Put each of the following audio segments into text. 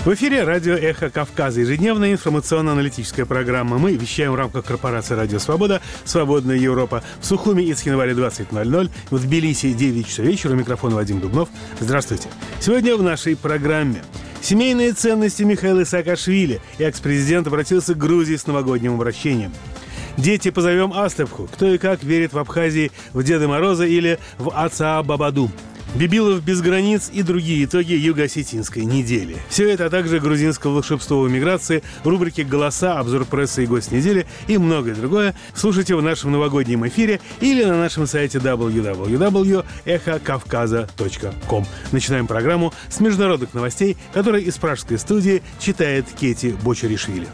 В эфире радио «Эхо Кавказа», ежедневная информационно-аналитическая программа. Мы вещаем в рамках корпорации «Радио Свобода», «Свободная Европа». В Сухуми и Цхинвале 20:00, в Тбилиси 9 часов вечера. У микрофона Вадим Дубнов. Здравствуйте. Сегодня в нашей программе. Семейные ценности Михаила Саакашвили. Экс-президент обратился к Грузии с новогодним обращением. Дети, позовем Астапху. Кто и как верит в Абхазии в Деда Мороза или в Ацаа Бабаду. Бибилов без границ и другие итоги юго-осетинской недели. Все это, а также грузинское волшебство в миграции, рубрики «Голоса», обзор прессы и гость недели и многое другое слушайте в нашем новогоднем эфире или на нашем сайте www.эхокавказа.ком. Начинаем программу с международных новостей, которые из пражской студии читает Кети Бочаришвили.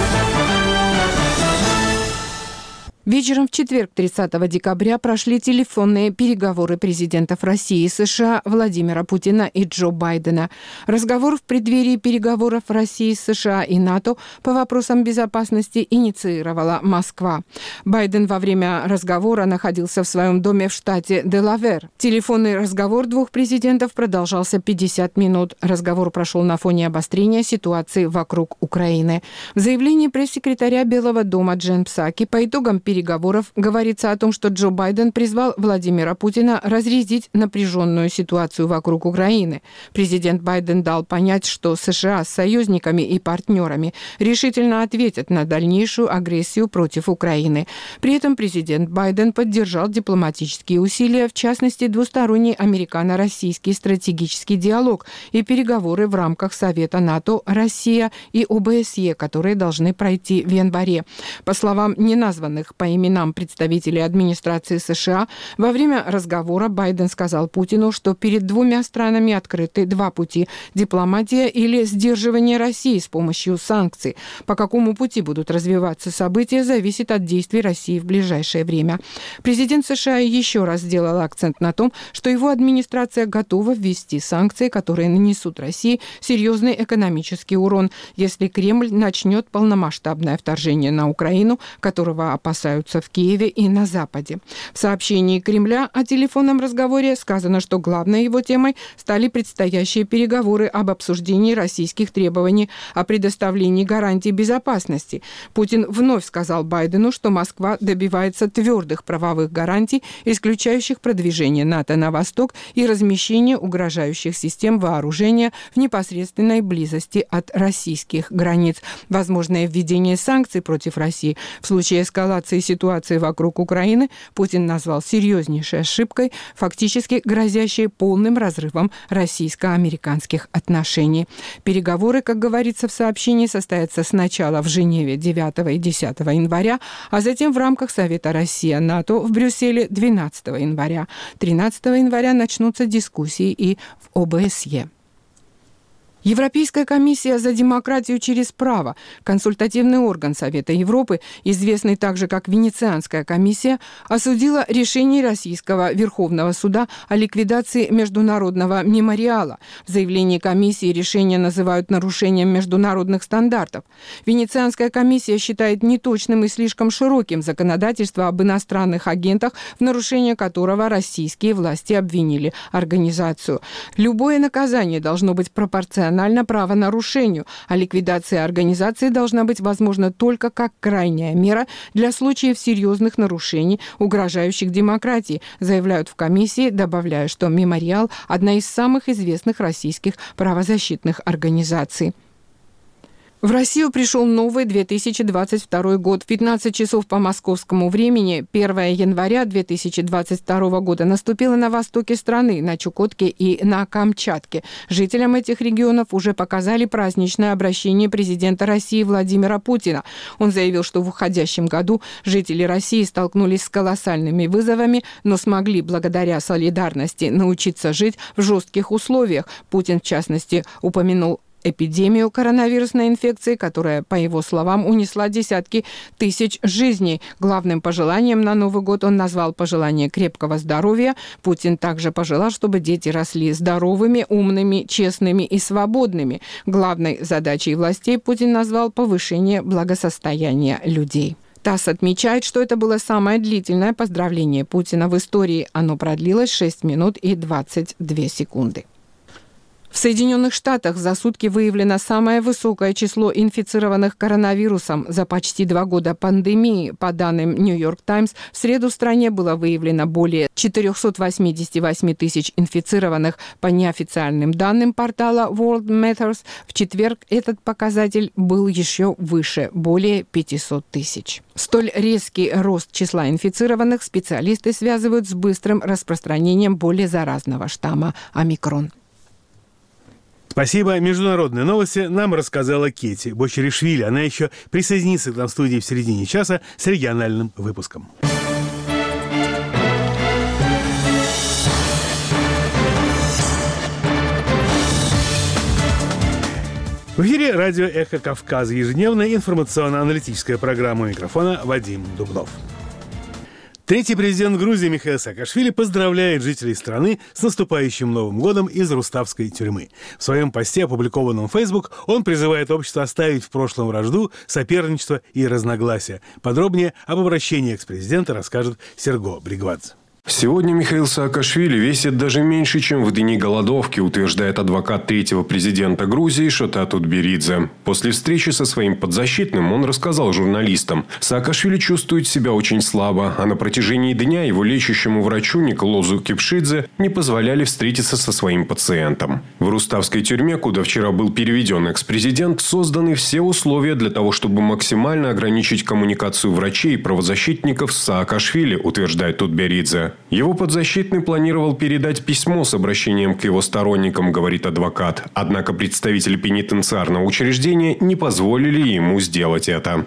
Вечером в четверг, 30 декабря, прошли телефонные переговоры президентов России и США Владимира Путина и Джо Байдена. Разговор в преддверии переговоров России, США и НАТО по вопросам безопасности инициировала Москва. Байден во время разговора находился в своем доме в штате Делавэр. Телефонный разговор двух президентов продолжался 50 минут. Разговор прошел на фоне обострения ситуации вокруг Украины. В заявлении пресс-секретаря Белого дома Джен Псаки по итогам переговоров говорится о том, что Джо Байден призвал Владимира Путина разрядить напряженную ситуацию вокруг Украины. Президент Байден дал понять, что США с союзниками и партнерами решительно ответят на дальнейшую агрессию против Украины. При этом президент Байден поддержал дипломатические усилия, в частности, двусторонний американо-российский стратегический диалог и переговоры в рамках Совета НАТО, Россия и ОБСЕ, которые должны пройти в январе. По словам неназванных по именам представителей администрации США, во время разговора Байден сказал Путину, что перед двумя странами открыты два пути – дипломатия или сдерживание России с помощью санкций. По какому пути будут развиваться события, зависит от действий России в ближайшее время. Президент США еще раз сделал акцент на том, что его администрация готова ввести санкции, которые нанесут России серьезный экономический урон, если Кремль начнет полномасштабное вторжение на Украину, которого опасаются в Киеве и на Западе. В сообщении Кремля о телефонном разговоре сказано, что главной его темой стали предстоящие переговоры об обсуждении российских требований о предоставлении гарантий безопасности. Путин вновь сказал Байдену, что Москва добивается твердых правовых гарантий, исключающих продвижение НАТО на восток и размещение угрожающих систем вооружения в непосредственной близости от российских границ. Возможное введение санкций против России в случае эскалации ситуации вокруг Украины Путин назвал серьезнейшей ошибкой, фактически грозящей полным разрывом российско-американских отношений. Переговоры, как говорится в сообщении, состоятся сначала в Женеве 9 и 10 января, а затем в рамках Совета Россия-НАТО в Брюсселе 12 января. 13 января начнутся дискуссии и в ОБСЕ. Европейская комиссия за демократию через право, консультативный орган Совета Европы, известный также как Венецианская комиссия, осудила решение Российского Верховного суда о ликвидации международного мемориала. В заявлении комиссии решение называют нарушением международных стандартов. Венецианская комиссия считает неточным и слишком широким законодательство об иностранных агентах, в нарушение которого российские власти обвинили организацию. Любое наказание должно быть пропорционально правонарушению, а ликвидация организации должна быть возможна только как крайняя мера для случаев серьезных нарушений, угрожающих демократии, заявляют в комиссии, добавляя, что «Мемориал» – одна из самых известных российских правозащитных организаций. В Россию пришел новый 2022 год. В 15 часов по московскому времени 1 января 2022 года наступило на востоке страны, на Чукотке и на Камчатке. Жителям этих регионов уже показали праздничное обращение президента России Владимира Путина. Он заявил, что в уходящем году жители России столкнулись с колоссальными вызовами, но смогли благодаря солидарности научиться жить в жестких условиях. Путин, в частности, упомянул эпидемию коронавирусной инфекции, которая, по его словам, унесла десятки тысяч жизней. Главным пожеланием на Новый год он назвал пожелание крепкого здоровья. Путин также пожелал, чтобы дети росли здоровыми, умными, честными и свободными. Главной задачей властей Путин назвал повышение благосостояния людей. ТАСС отмечает, что это было самое длительное поздравление Путина в истории. Оно продлилось 6 минут и 22 секунды. В Соединенных Штатах за сутки выявлено самое высокое число инфицированных коронавирусом за почти 2 года пандемии. По данным New York Times, в среду в стране было выявлено более 488 тысяч инфицированных. По неофициальным данным портала World Matters, в четверг этот показатель был еще выше – более 500 тысяч. Столь резкий рост числа инфицированных специалисты связывают с быстрым распространением более заразного штамма омикрон. Спасибо. Международные новости нам рассказала Кети Бочеришвили. Она еще присоединится к нам в студии в середине часа с региональным выпуском. В эфире радио «Эхо Кавказа», ежедневная информационно-аналитическая программа, у микрофона Вадим Дубнов. Третий президент Грузии Михаил Саакашвили поздравляет жителей страны с наступающим Новым годом из Руставской тюрьмы. В своем посте, опубликованном в Facebook, он призывает общество оставить в прошлом вражду, соперничество и разногласия. Подробнее об обращении экс-президента расскажет Серго Бригвадзе. Сегодня Михаил Саакашвили весит даже меньше, чем в дни голодовки, утверждает адвокат третьего президента Грузии Шота Тутберидзе. После встречи со своим подзащитным он рассказал журналистам: Саакашвили чувствует себя очень слабо, а на протяжении дня его лечащему врачу Николозу Кипшидзе не позволяли встретиться со своим пациентом. В Руставской тюрьме, куда вчера был переведен экс-президент, созданы все условия для того, чтобы максимально ограничить коммуникацию врачей и правозащитников с Саакашвили, утверждает Тутберидзе. Его подзащитный планировал передать письмо с обращением к его сторонникам, говорит адвокат. Однако представители пенитенциарного учреждения не позволили ему сделать это.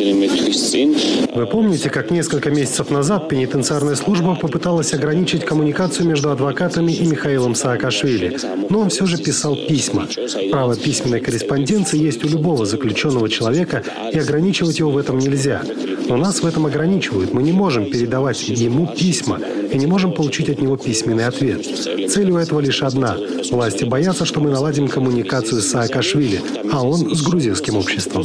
Вы помните, как несколько месяцев назад пенитенциарная служба попыталась ограничить коммуникацию между адвокатами и Михаилом Саакашвили, но он все же писал письма. Право письменной корреспонденции есть у любого заключенного человека, и ограничивать его в этом нельзя. Но нас в этом ограничивают. Мы не можем передавать ему письма и не можем получить от него письменный ответ. Цель у этого лишь одна. Власти боятся, что мы наладим коммуникацию с Саакашвили, а он с грузинским обществом.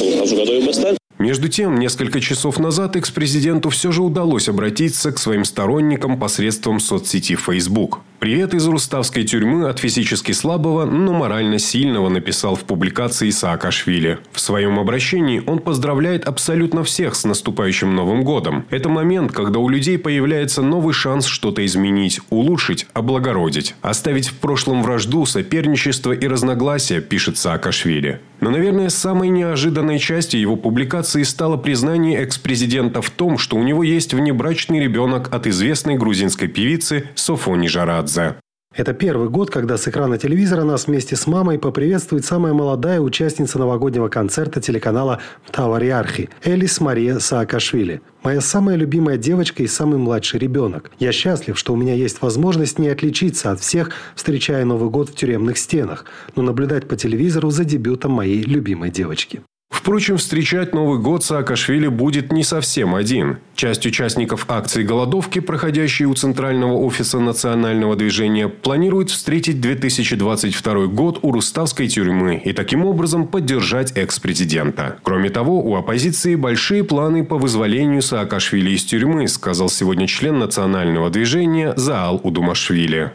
Между тем, несколько часов назад экс-президенту все же удалось обратиться к своим сторонникам посредством соцсети Facebook. «Привет из Руставской тюрьмы от физически слабого, но морально сильного», написал в публикации Саакашвили. В своем обращении он поздравляет абсолютно всех с наступающим Новым годом. Это момент, когда у людей появляется новый шанс что-то изменить, улучшить, облагородить. Оставить в прошлом вражду, соперничество и разногласия, пишет Саакашвили. Но, наверное, самой неожиданной частью его публикации стало признание экс-президента в том, что у него есть внебрачный ребенок от известной грузинской певицы Софони Жарадзе. Это первый год, когда с экрана телевизора нас вместе с мамой поприветствует самая молодая участница новогоднего концерта телеканала «Тавариархи» Элис Мария Саакашвили. Моя самая любимая девочка и самый младший ребенок. Я счастлив, что у меня есть возможность не отличиться от всех, встречая Новый год в тюремных стенах, но наблюдать по телевизору за дебютом моей любимой девочки. Впрочем, встречать Новый год Саакашвили будет не совсем один. Часть участников акции голодовки, проходящей у Центрального офиса национального движения, планирует встретить 2022 год у Руставской тюрьмы и таким образом поддержать экс-президента. Кроме того, у оппозиции большие планы по вызволению Саакашвили из тюрьмы, сказал сегодня член национального движения Заал Удумашвили.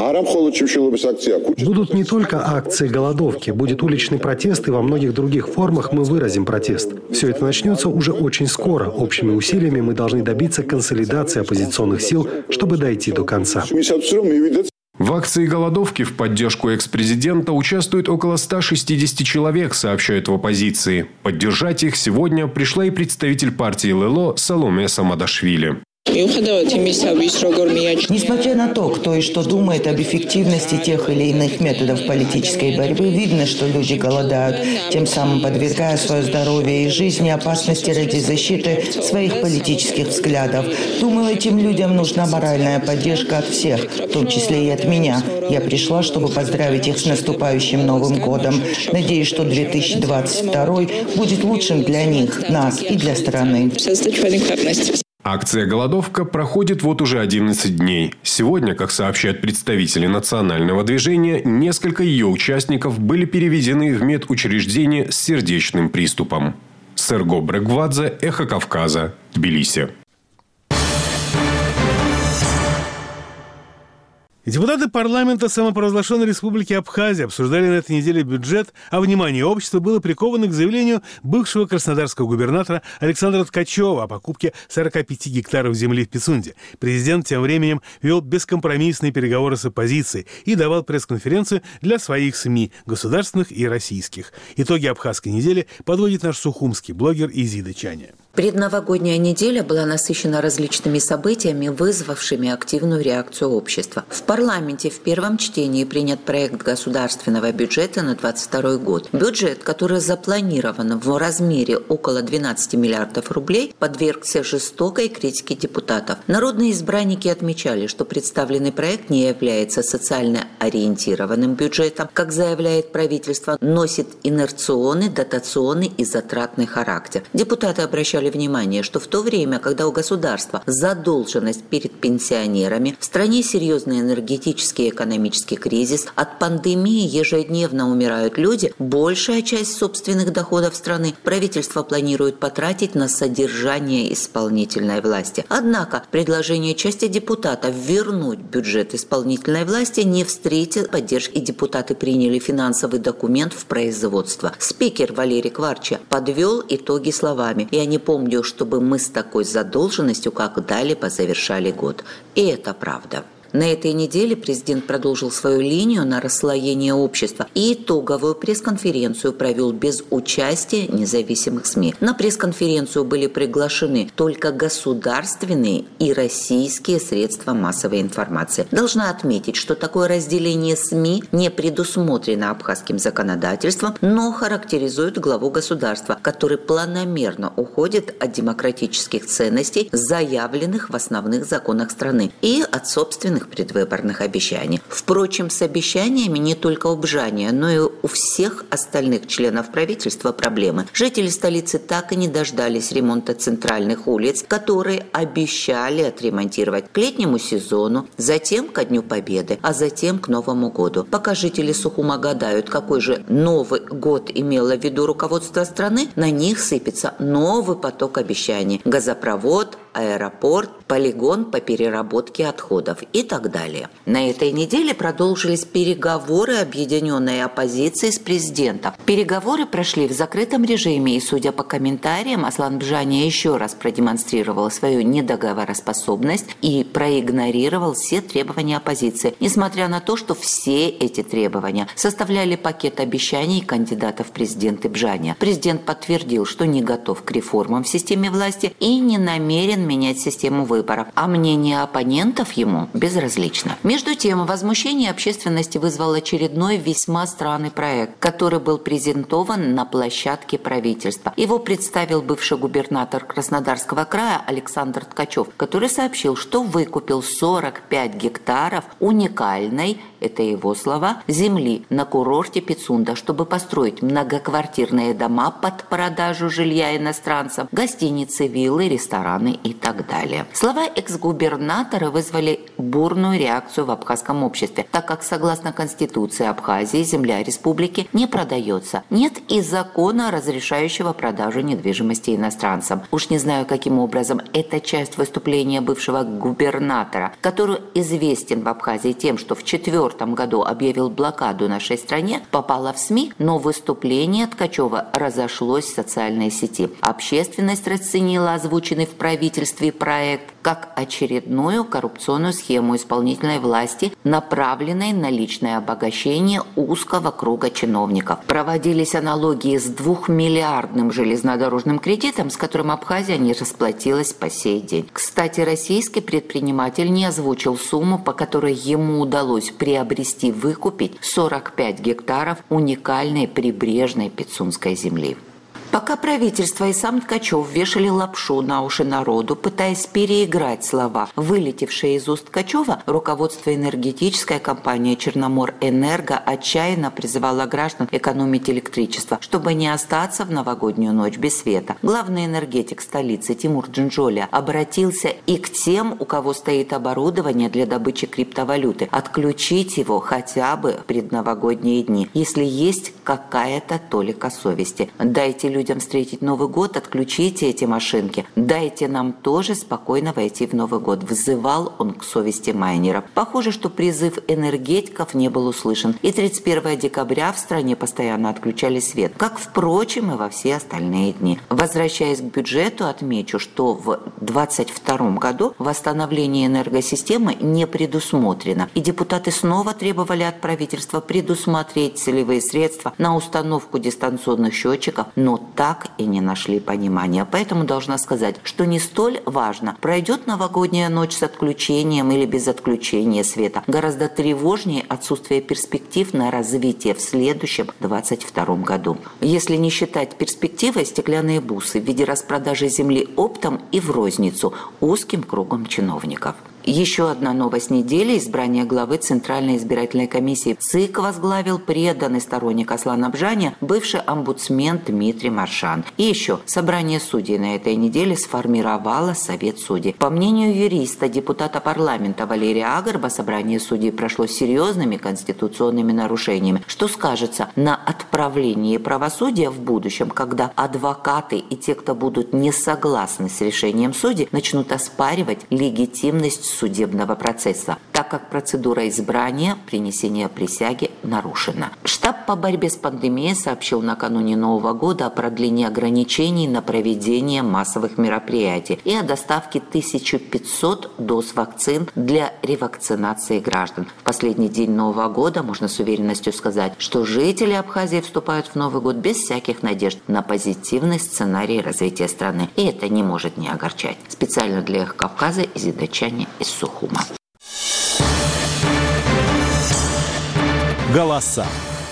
Будут не только акции голодовки, будет уличный протест, и во многих других формах мы выразим протест. Все это начнется уже очень скоро. Общими усилиями мы должны добиться консолидации оппозиционных сил, чтобы дойти до конца. В акции голодовки в поддержку экс-президента участвует около 160 человек, сообщают в оппозиции. Поддержать их сегодня пришла и представитель партии ЛЛО Саломе Самадашвили. Несмотря на то, кто и что думает об эффективности тех или иных методов политической борьбы, видно, что люди голодают, тем самым подвергая свое здоровье и жизнь опасности ради защиты своих политических взглядов. Думаю, этим людям нужна моральная поддержка от всех, в том числе и от меня. Я пришла, чтобы поздравить их с наступающим Новым годом. Надеюсь, что 2022 будет лучшим для них, нас и для страны. Акция «Голодовка» проходит вот уже 11 дней. Сегодня, как сообщают представители национального движения, несколько ее участников были переведены в медучреждение с сердечным приступом. Серго Бригвадзе, «Эхо Кавказа», Тбилиси. Депутаты парламента самопровозглашенной республики Абхазия обсуждали на этой неделе бюджет, а внимание общества было приковано к заявлению бывшего краснодарского губернатора Александра Ткачева о покупке 45 гектаров земли в Пицунде. Президент тем временем вел бескомпромиссные переговоры с оппозицией и давал пресс-конференцию для своих СМИ, государственных и российских. Итоги абхазской недели подводит наш сухумский блогер Изида Чаня. Предновогодняя неделя была насыщена различными событиями, вызвавшими активную реакцию общества. В парламенте в первом чтении принят проект государственного бюджета на 2022 год. Бюджет, который запланирован в размере около 12 миллиардов рублей, подвергся жестокой критике депутатов. Народные избранники отмечали, что представленный проект не является социально ориентированным бюджетом, как заявляет правительство, носит инерционный, дотационный и затратный характер. Депутаты обращали внимание, что в то время, когда у государства задолженность перед пенсионерами, в стране серьезный энергетический и экономический кризис, от пандемии ежедневно умирают люди, большая часть собственных доходов страны правительство планирует потратить на содержание исполнительной власти. Однако предложение части депутатов вернуть бюджет исполнительной власти не встретило поддержки, и депутаты приняли финансовый документ в производство. Спикер Валерий Кварча подвел итоги словами: «Я не помню, чтобы мы с такой задолженностью когда-либо завершали год». И это правда. На этой неделе президент продолжил свою линию на расслоение общества и итоговую пресс-конференцию провел без участия независимых СМИ. На пресс-конференцию были приглашены только государственные и российские средства массовой информации. Должна отметить, что такое разделение СМИ не предусмотрено абхазским законодательством, но характеризует главу государства, который планомерно уходит от демократических ценностей, заявленных в основных законах страны, и от собственных предвыборных обещаний. Впрочем, с обещаниями не только у Бжания, но и у всех остальных членов правительства проблемы. Жители столицы так и не дождались ремонта центральных улиц, которые обещали отремонтировать к летнему сезону, затем ко Дню Победы, а затем к Новому году. Пока жители Сухума гадают, какой же Новый год имело в виду руководство страны, на них сыпется новый поток обещаний. Газопровод, аэропорт, полигон по переработке отходов и так далее. На этой неделе продолжились переговоры объединенной оппозиции с президентом. Переговоры прошли в закрытом режиме, и, судя по комментариям, Аслан Бжания еще раз продемонстрировал свою недоговороспособность и проигнорировал все требования оппозиции, несмотря на то, что все эти требования составляли пакет обещаний кандидатов в президенты Бжания. Президент подтвердил, что не готов к реформам в системе власти и не намерен менять систему выборов, а мнение оппонентов ему безразлично. Между тем, возмущение общественности вызвал очередной весьма странный проект, который был презентован на площадке правительства. Его представил бывший губернатор Краснодарского края Александр Ткачев, который сообщил, что выкупил 45 гектаров уникальной, это его слова, земли на курорте Пицунда, чтобы построить многоквартирные дома под продажу жилья иностранцам, гостиницы, виллы, рестораны и так далее. Слова экс-губернатора вызвали бурную реакцию в абхазском обществе, так как, согласно Конституции Абхазии, земля республики не продается. Нет и закона, разрешающего продажу недвижимости иностранцам. Уж не знаю, каким образом эта часть выступления бывшего губернатора, который известен в Абхазии тем, что в 2004 году объявил блокаду нашей стране, попала в СМИ, но выступление Ткачева разошлось в социальной сети. Общественность расценила озвученный в правительстве проект как очередную коррупционную схему исполнительной власти, направленной на личное обогащение узкого круга чиновников. Проводились аналогии с 2-миллиардным железнодорожным кредитом, с которым Абхазия не расплатилась по сей день. Кстати, российский предприниматель не озвучил сумму, по которой ему удалось приобрести, выкупить 45 гектаров уникальной прибрежной пицунской земли. Пока правительство и сам Ткачев вешали лапшу на уши народу, пытаясь переиграть слова, вылетевшие из уст Ткачева, руководство энергетической компании «Черноморэнерго» отчаянно призывало граждан экономить электричество, чтобы не остаться в новогоднюю ночь без света. Главный энергетик столицы Тимур Джинджоля обратился и к тем, у кого стоит оборудование для добычи криптовалюты, отключить его хотя бы в предновогодние дни, если есть какая-то толика совести. Дайте людям людям встретить Новый год, отключите эти машинки. Дайте нам тоже спокойно войти в Новый год. Взывал он к совести майнеров. Похоже, что призыв энергетиков не был услышан. И 31 декабря в стране постоянно отключали свет, как, впрочем, и во все остальные дни. Возвращаясь к бюджету, отмечу, что в 2022 году восстановление энергосистемы не предусмотрено. И депутаты снова требовали от правительства предусмотреть целевые средства на установку дистанционных счетчиков, но так и не нашли понимания. Поэтому должна сказать, что не столь важно, пройдет новогодняя ночь с отключением или без отключения света. Гораздо тревожнее отсутствие перспектив на развитие в следующем 2022 году. Если не считать перспективой стеклянные бусы в виде распродажи земли оптом и в розницу узким кругом чиновников. Еще одна новость недели – избрание главы Центральной избирательной комиссии. ЦИК возглавил преданный сторонник Аслана Бжаня, бывший омбудсмен Дмитрий Маршан. И еще собрание судей на этой неделе сформировало Совет судей. По мнению юриста, депутата парламента Валерия Агарба, собрание судей прошло серьезными конституционными нарушениями, что скажется на отправлении правосудия в будущем, когда адвокаты и те, кто будут не согласны с решением судей, начнут оспаривать легитимность судебного процесса, так как процедура избрания, принесения присяги нарушена. Штаб по борьбе с пандемией сообщил накануне Нового года о продлении ограничений на проведение массовых мероприятий и о доставке 1500 доз вакцин для ревакцинации граждан. В последний день Нового года можно с уверенностью сказать, что жители Абхазии вступают в Новый год без всяких надежд на позитивный сценарий развития страны. И это не может не огорчать. Специально для Эхо Кавказа из Идачани из Сухума. Голоса.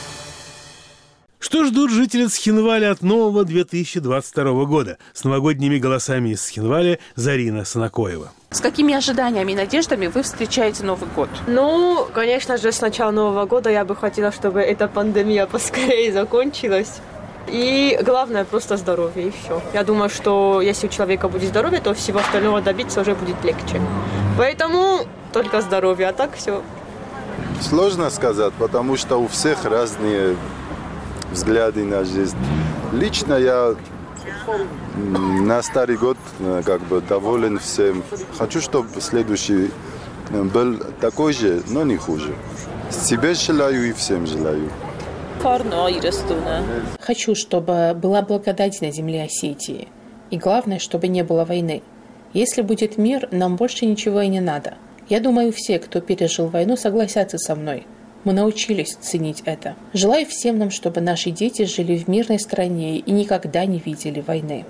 Что ждут жители Цхинваля от нового 2022 года? С новогодними голосами из Цхинваля Зарина Санакоева. С какими ожиданиями и надеждами вы встречаете Новый год? Ну, конечно же, с начала Нового года я бы хотела, чтобы эта пандемия поскорее закончилась. И главное, просто здоровье, и все. Я думаю, что если у человека будет здоровье, то всего остального добиться уже будет легче. Поэтому только здоровье, а так все. Сложно сказать, потому что у всех разные взгляды на жизнь. Лично я на старый год доволен всем. Хочу, чтобы следующий был такой же, но не хуже. Себе желаю и всем желаю. Хочу, чтобы была благодать на земле Осетии. И главное, чтобы не было войны. Если будет мир, нам больше ничего и не надо. Я думаю, все, кто пережил войну, согласятся со мной. Мы научились ценить это. Желаю всем нам, чтобы наши дети жили в мирной стране и никогда не видели войны.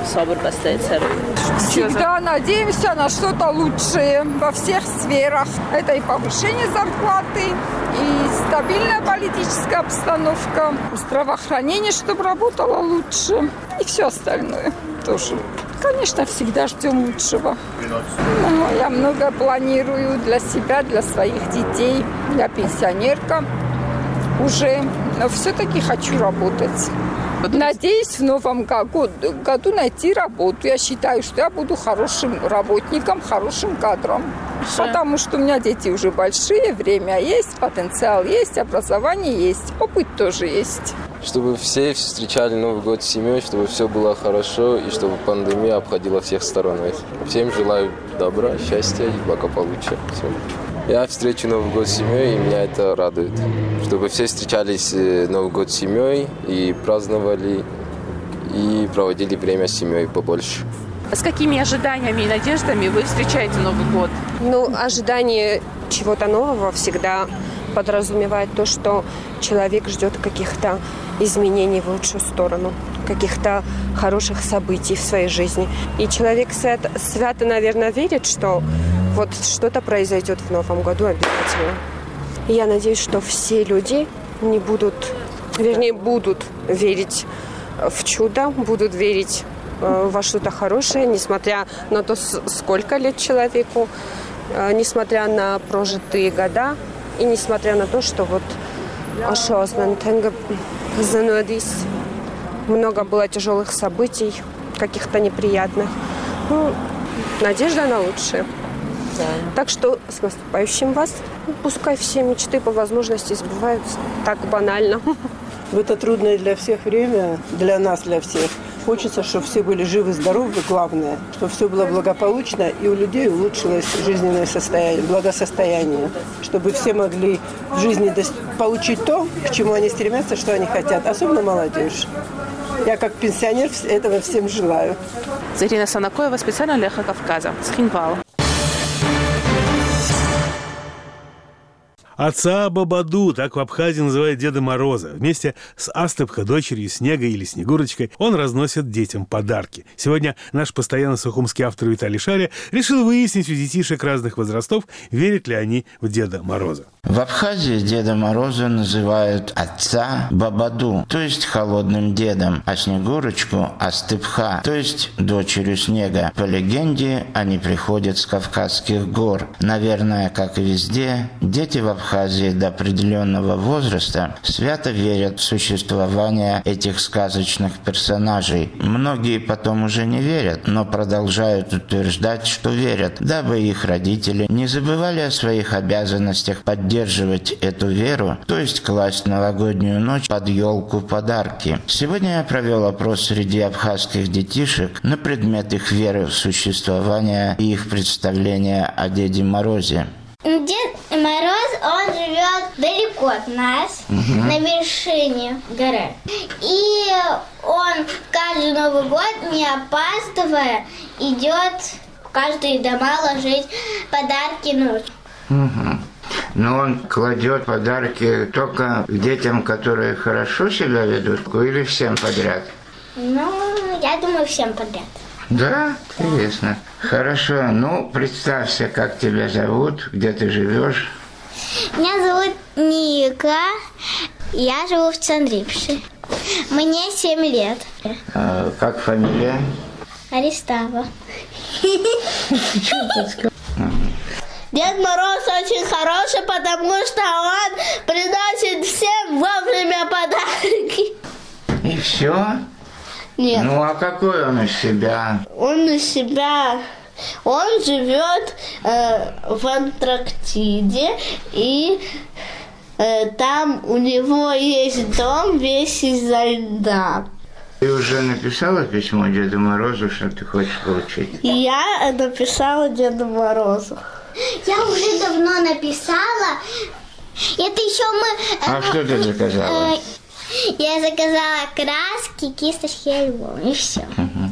Всегда надеемся на что-то лучшее во всех сферах. Это и повышение зарплаты, и стабильная политическая обстановка, здравоохранение, чтобы работало лучше, и все остальное тоже. Конечно, всегда ждем лучшего. Но я много планирую для себя, для своих детей. Я пенсионерка уже, но все-таки хочу работать. Надеюсь, в новом году найти работу. Я считаю, что я буду хорошим работником, хорошим кадром. Потому что у меня дети уже большие, время есть, потенциал есть, образование есть, опыт тоже есть. Чтобы все встречали Новый год с семьей, чтобы все было хорошо и чтобы пандемия обходила всех сторон. Всем желаю добра, счастья и благополучия. Все. Я встречу Новый год с семьей, и меня это радует. Чтобы все встречались Новый год с семьей и праздновали, и проводили время с семьей побольше. С какими ожиданиями и надеждами вы встречаете Новый год? Ожидание чего-то нового всегда подразумевает то, что человек ждет каких-то изменений в лучшую сторону, каких-то хороших событий в своей жизни. И человек свято, наверное, верит, что вот что-то произойдет в новом году обязательно. И я надеюсь, что все люди будут верить в чудо, будут верить во что-то хорошее, несмотря на то, сколько лет человеку, несмотря на прожитые года и несмотря на то, что много было тяжелых событий, каких-то неприятных. Надежда на лучшее. Да. Так что с наступающим вас. Пускай все мечты по возможности сбываются. Так банально. В это трудное для всех время, для нас, для всех, хочется, чтобы все были живы, здоровы, главное, чтобы все было благополучно и у людей улучшилось жизненное состояние, благосостояние, чтобы все могли в жизни получить то, к чему они стремятся, что они хотят, особенно молодежь. Я как пенсионер этого всем желаю. Ирина Санакоева, специально для «Эхо Кавказа», Цхинвал. Отца Бабаду, так в Абхазии называют Деда Мороза. Вместе с Астыпха, дочерью Снега или Снегурочкой, он разносит детям подарки. Сегодня наш постоянно сухумский автор Виталий Шаря решил выяснить у детишек разных возрастов, верят ли они в Деда Мороза. В Абхазии Деда Мороза называют отца Бабаду, то есть холодным дедом, а Снегурочку Астыпха, то есть дочерью Снега. По легенде, они приходят с Кавказских гор. Наверное, как и везде, дети в Абхазии до определенного возраста свято верят в существование этих сказочных персонажей. Многие потом уже не верят, но продолжают утверждать, что верят, дабы их родители не забывали о своих обязанностях поддерживать эту веру, то есть класть новогоднюю ночь под елку подарки. Сегодня я провел опрос среди абхазских детишек на предмет их веры в существование и их представления о Деде Морозе. Дед Мороз, он живет далеко от нас, на вершине горы. И он каждый Новый год, не опаздывая, идет в каждые дома ложить подарки ночью. Но он кладет подарки только детям, которые хорошо себя ведут, или всем подряд? Ну, я думаю, всем подряд. Да? Интересно. Хорошо. Ну, представься, как тебя зовут, где ты живешь. Меня зовут Ника. Я живу в Цандрипше. Мне 7 лет. Как фамилия? Аристава. Дед Мороз очень хороший, потому что он приносит всем вовремя подарки. И все? Нет. Ну, а какой он из себя? Он из себя... Он живет в Антарктиде, и там у него есть дом весь изо льда. Ты уже написала письмо Деду Морозу, что ты хочешь получить? Я написала Деду Морозу. Я уже давно написала. Это еще мы... А что ты заказала? Я заказала краски, кисточки и альбом, и все.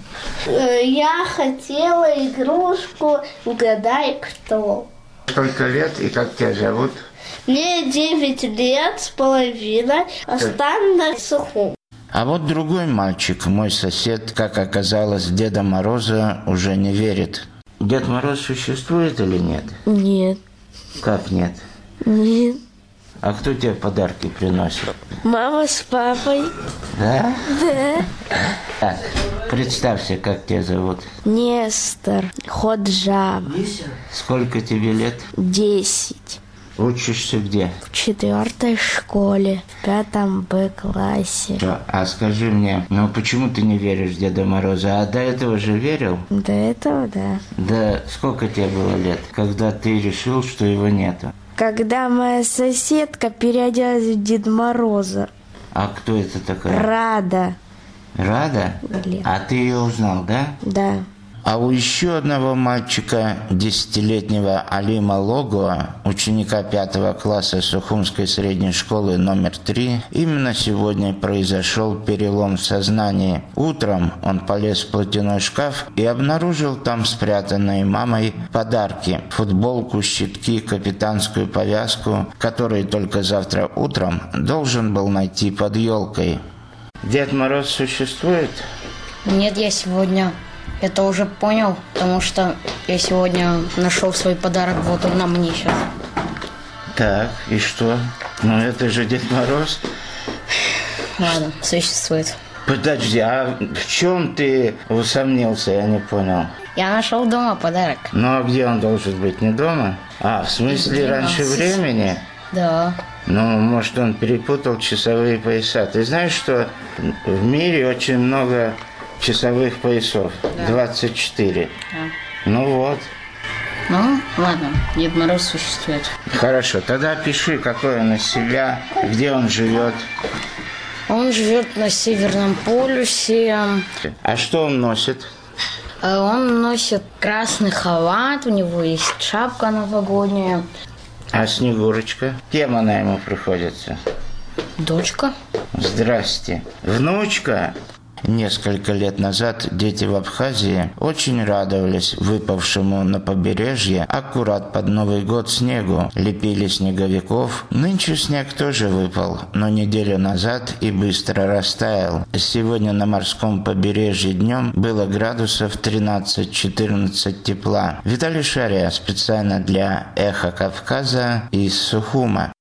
Я хотела игрушку «Угадай, кто». Сколько лет и как тебя зовут? Мне 9 лет с половиной, останусь в Сухум. А вот другой мальчик, мой сосед, как оказалось, в Деда Мороза уже не верит. Дед Мороз существует или нет? Нет. Как нет? Нет. А кто тебе подарки приносит? Мама с папой. Да? Да. Так, представься, как тебя зовут. Нестор Ходжаб. Сколько тебе лет? 10. Учишься где? В 4 школе, в 5 Б классе. А скажи мне, ну почему ты не веришь в Деда Мороза? А до этого же верил? До этого, да. Да сколько тебе было лет, когда ты решил, что его нету? Когда моя соседка переоделась в Деда Мороза. А кто это такая? Рада. Рада? Лет. А ты ее узнал, да? Да. А у еще одного мальчика, 10-летнего Алима Логуа, ученика 5 класса Сухумской средней школы номер 3, именно сегодня произошел перелом в сознании. Утром он полез в платяной шкаф и обнаружил там спрятанные мамой подарки. Футболку, щитки, капитанскую повязку, которые только завтра утром должен был найти под елкой. Дед Мороз существует? Нет, я сегодня... Это уже понял, потому что я сегодня нашел свой подарок, вот он на мне сейчас. Так, и что? Ну это же Дед Мороз. Ладно, существует. Подожди, а в чем ты усомнился, я не понял? Я нашел дома подарок. Ну а где он должен быть, не дома? А, в смысле раньше времени? Да. Ну, может, он перепутал часовые пояса. Ты знаешь, что в мире очень много... часовых поясов, да. 24. Да. Ну вот. Ну, ладно, Дед Мороз существует. Хорошо, тогда пиши, какой он из себя, где он живет. Он живет на Северном полюсе. А что он носит? Он носит красный халат, у него есть шапка новогодняя. А Снегурочка? Кем она ему приходится? Дочка. Здрасте. Внучка? Несколько лет назад дети в Абхазии очень радовались выпавшему на побережье аккурат под Новый год снегу, лепили снеговиков. Нынче снег тоже выпал, но неделю назад и быстро растаял. Сегодня на морском побережье днем было градусов 13-14 тепла. Виталий Шария специально для «Эхо Кавказа» из Сухума.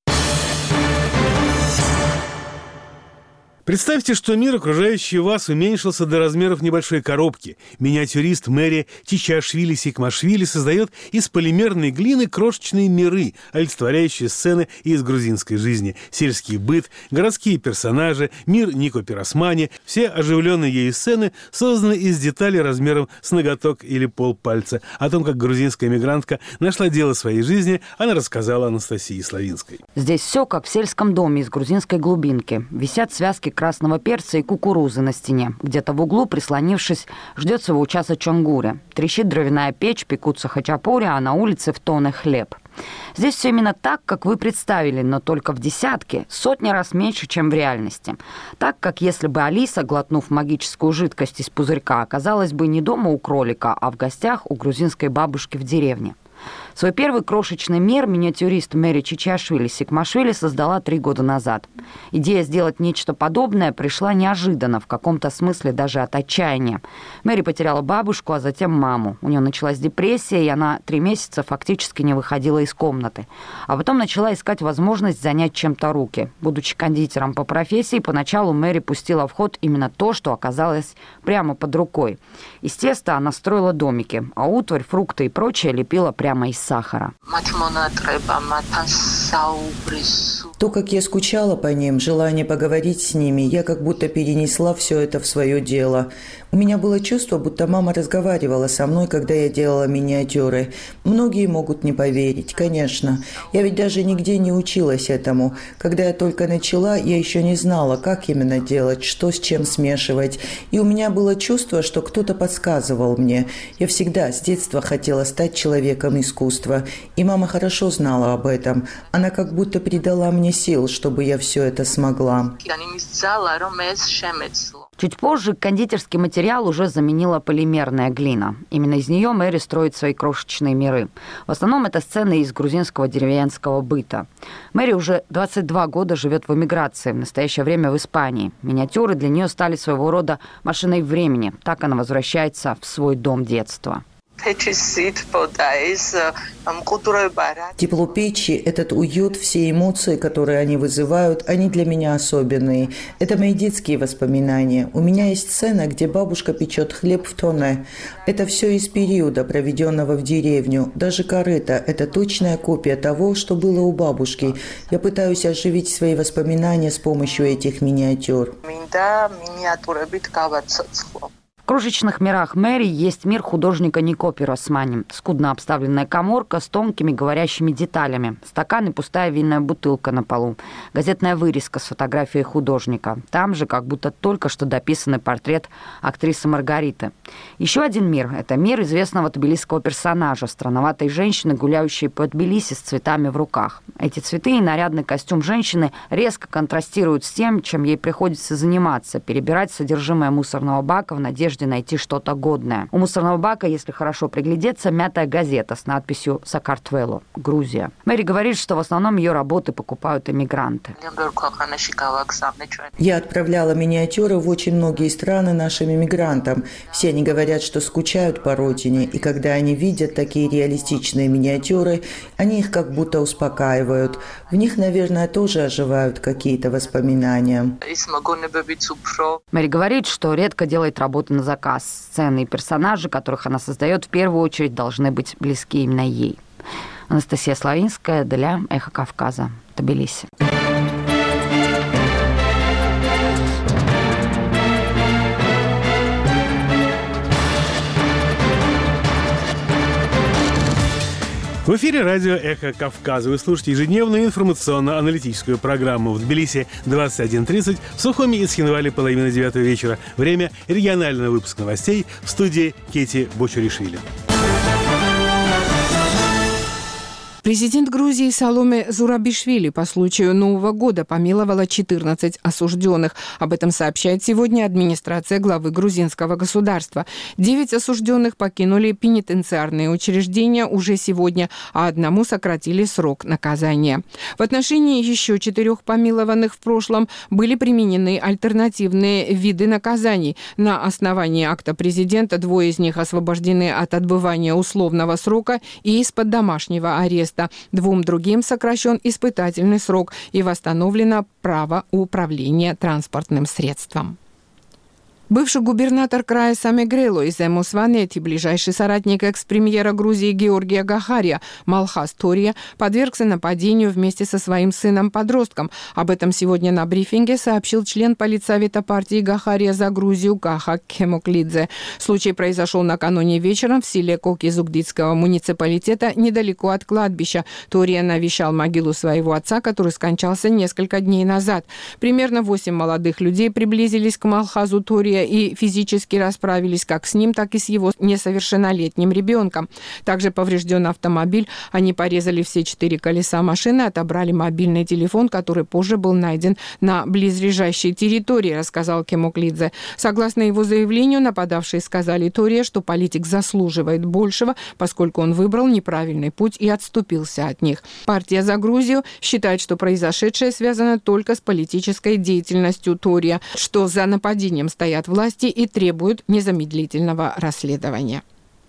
Представьте, что мир, окружающий вас, уменьшился до размеров небольшой коробки. Миниатюрист Мэри Чичиашвили Сикмашвили создает из полимерной глины крошечные миры, олицетворяющие сцены из грузинской жизни. Сельский быт, городские персонажи, мир Нико Пиросмани. Все оживленные ею сцены созданы из деталей размером с ноготок или полпальца. О том, как грузинская мигрантка нашла дело своей жизни, она рассказала Анастасии Славинской. Здесь все как в сельском доме из грузинской глубинки. Висят связки красного перца и кукурузы на стене. Где-то в углу, прислонившись, ждет своего часа чонгури. Трещит дровяная печь, пекутся хачапури, а на улице в тонны хлеб. Здесь все именно так, как вы представили, но только в десятки, сотни раз меньше, чем в реальности. Так, как если бы Алиса, глотнув магическую жидкость из пузырька, оказалась бы не дома у кролика, а в гостях у грузинской бабушки в деревне. Свой первый крошечный мир миниатюрист Мэри Чичиашвили Сикмашвили создала 3 года назад. Идея сделать нечто подобное пришла неожиданно, в каком-то смысле даже от отчаяния. Мэри потеряла бабушку, а затем маму. У нее началась депрессия, и она 3 месяца фактически не выходила из комнаты. А потом начала искать возможность занять чем-то руки. Будучи кондитером по профессии, поначалу Мэри пустила в ход именно то, что оказалось прямо под рукой. Из теста она строила домики, а утварь, фрукты и прочее лепила прямо из сахара. То, как я скучала по ним, желание поговорить с ними, я как будто перенесла все это в свое дело. У меня было чувство, будто мама разговаривала со мной, когда я делала миниатюры. Многие могут не поверить, конечно. Я ведь даже нигде не училась этому. Когда я только начала, я еще не знала, как именно делать, что с чем смешивать. И у меня было чувство, что кто-то подсказывал мне. Я всегда с детства хотела стать человеком искусства. И мама хорошо знала об этом. Она как будто придала мне сил, чтобы я все это смогла. Чуть позже кондитерский материал уже заменила полимерная глина. Именно из нее Мэри строит свои крошечные миры. В основном это сцены из грузинского деревенского быта. Мэри уже 22 года живет в эмиграции, в настоящее время в Испании. Миниатюры для нее стали своего рода машиной времени. Так она возвращается в свой дом детства. Тепло печи, этот уют, все эмоции, которые они вызывают, они для меня особенные. Это мои детские воспоминания. У меня есть сцена, где бабушка печет хлеб в тоне. Это все из периода, проведенного в деревню. Даже корыто – это точная копия того, что было у бабушки. Я пытаюсь оживить свои воспоминания с помощью этих миниатюр. В крошечных мирах Мэри есть мир художника Нико Пиросмани. Скудно обставленная каморка с тонкими говорящими деталями. Стакан и пустая винная бутылка на полу. Газетная вырезка с фотографией художника. Там же как будто только что дописанный портрет актрисы Маргариты. Еще один мир – это мир известного тбилисского персонажа, странноватой женщины, гуляющей по Тбилиси с цветами в руках. Эти цветы и нарядный костюм женщины резко контрастируют с тем, чем ей приходится заниматься – перебирать содержимое мусорного бака в надежде найти что-то годное. У мусорного бака, если хорошо приглядеться, мятая газета с надписью «Сакартвело», Грузия. Мэри говорит, что в основном ее работы покупают иммигранты. Я отправляла миниатюры в очень многие страны нашим иммигрантам. Все они говорят, что скучают по родине, и когда они видят такие реалистичные миниатюры, они их как будто успокаивают. В них, наверное, тоже оживают какие-то воспоминания. Мэри говорит, что редко делает работы на заказ. Сцены и персонажи, которых она создает, в первую очередь должны быть близки именно ей. Анастасия Славинская для «Эхо Кавказа», Тбилиси. В эфире радио «Эхо Кавказа». Вы слушаете ежедневную информационно-аналитическую программу в Тбилиси 21:30, в Сухуми и Цхинвале 8:30 вечера. Время регионального выпуска новостей в студии Кети Бочаришвили. Президент Грузии Саломе Зурабишвили по случаю Нового года помиловала 14 осужденных. Об этом сообщает сегодня администрация главы грузинского государства. 9 осужденных покинули пенитенциарные учреждения уже сегодня, а одному сократили срок наказания. В отношении еще 4 помилованных в прошлом были применены альтернативные виды наказаний. На основании акта президента 2 из них освобождены от отбывания условного срока и из-под домашнего ареста. 2 другим сокращен испытательный срок и восстановлено право управления транспортным средством. Бывший губернатор края Самегрело и Земус Ванети, ближайший соратник экс-премьера Грузии Георгия Гахария Малхас Тория, подвергся нападению вместе со своим сыном-подростком. Об этом сегодня на брифинге сообщил член политсовета партии Гахария за Грузию Каха Кемоклидзе. Случай произошел накануне вечером в селе Коки-Зугдитского муниципалитета недалеко от кладбища. Тория навещал могилу своего отца, который скончался несколько дней назад. Примерно 8 молодых людей приблизились к Малхазу Тория и физически расправились как с ним, так и с его несовершеннолетним ребенком. Также поврежден автомобиль. Они порезали все 4 колеса машины, отобрали мобильный телефон, который позже был найден на близлежащей территории, рассказал Кемоклидзе. Согласно его заявлению, нападавшие сказали Тория, что политик заслуживает большего, поскольку он выбрал неправильный путь и отступился от них. Партия «За Грузию» считает, что произошедшее связано только с политической деятельностью Тория, что за нападением стоят власти и требуют незамедлительного расследования.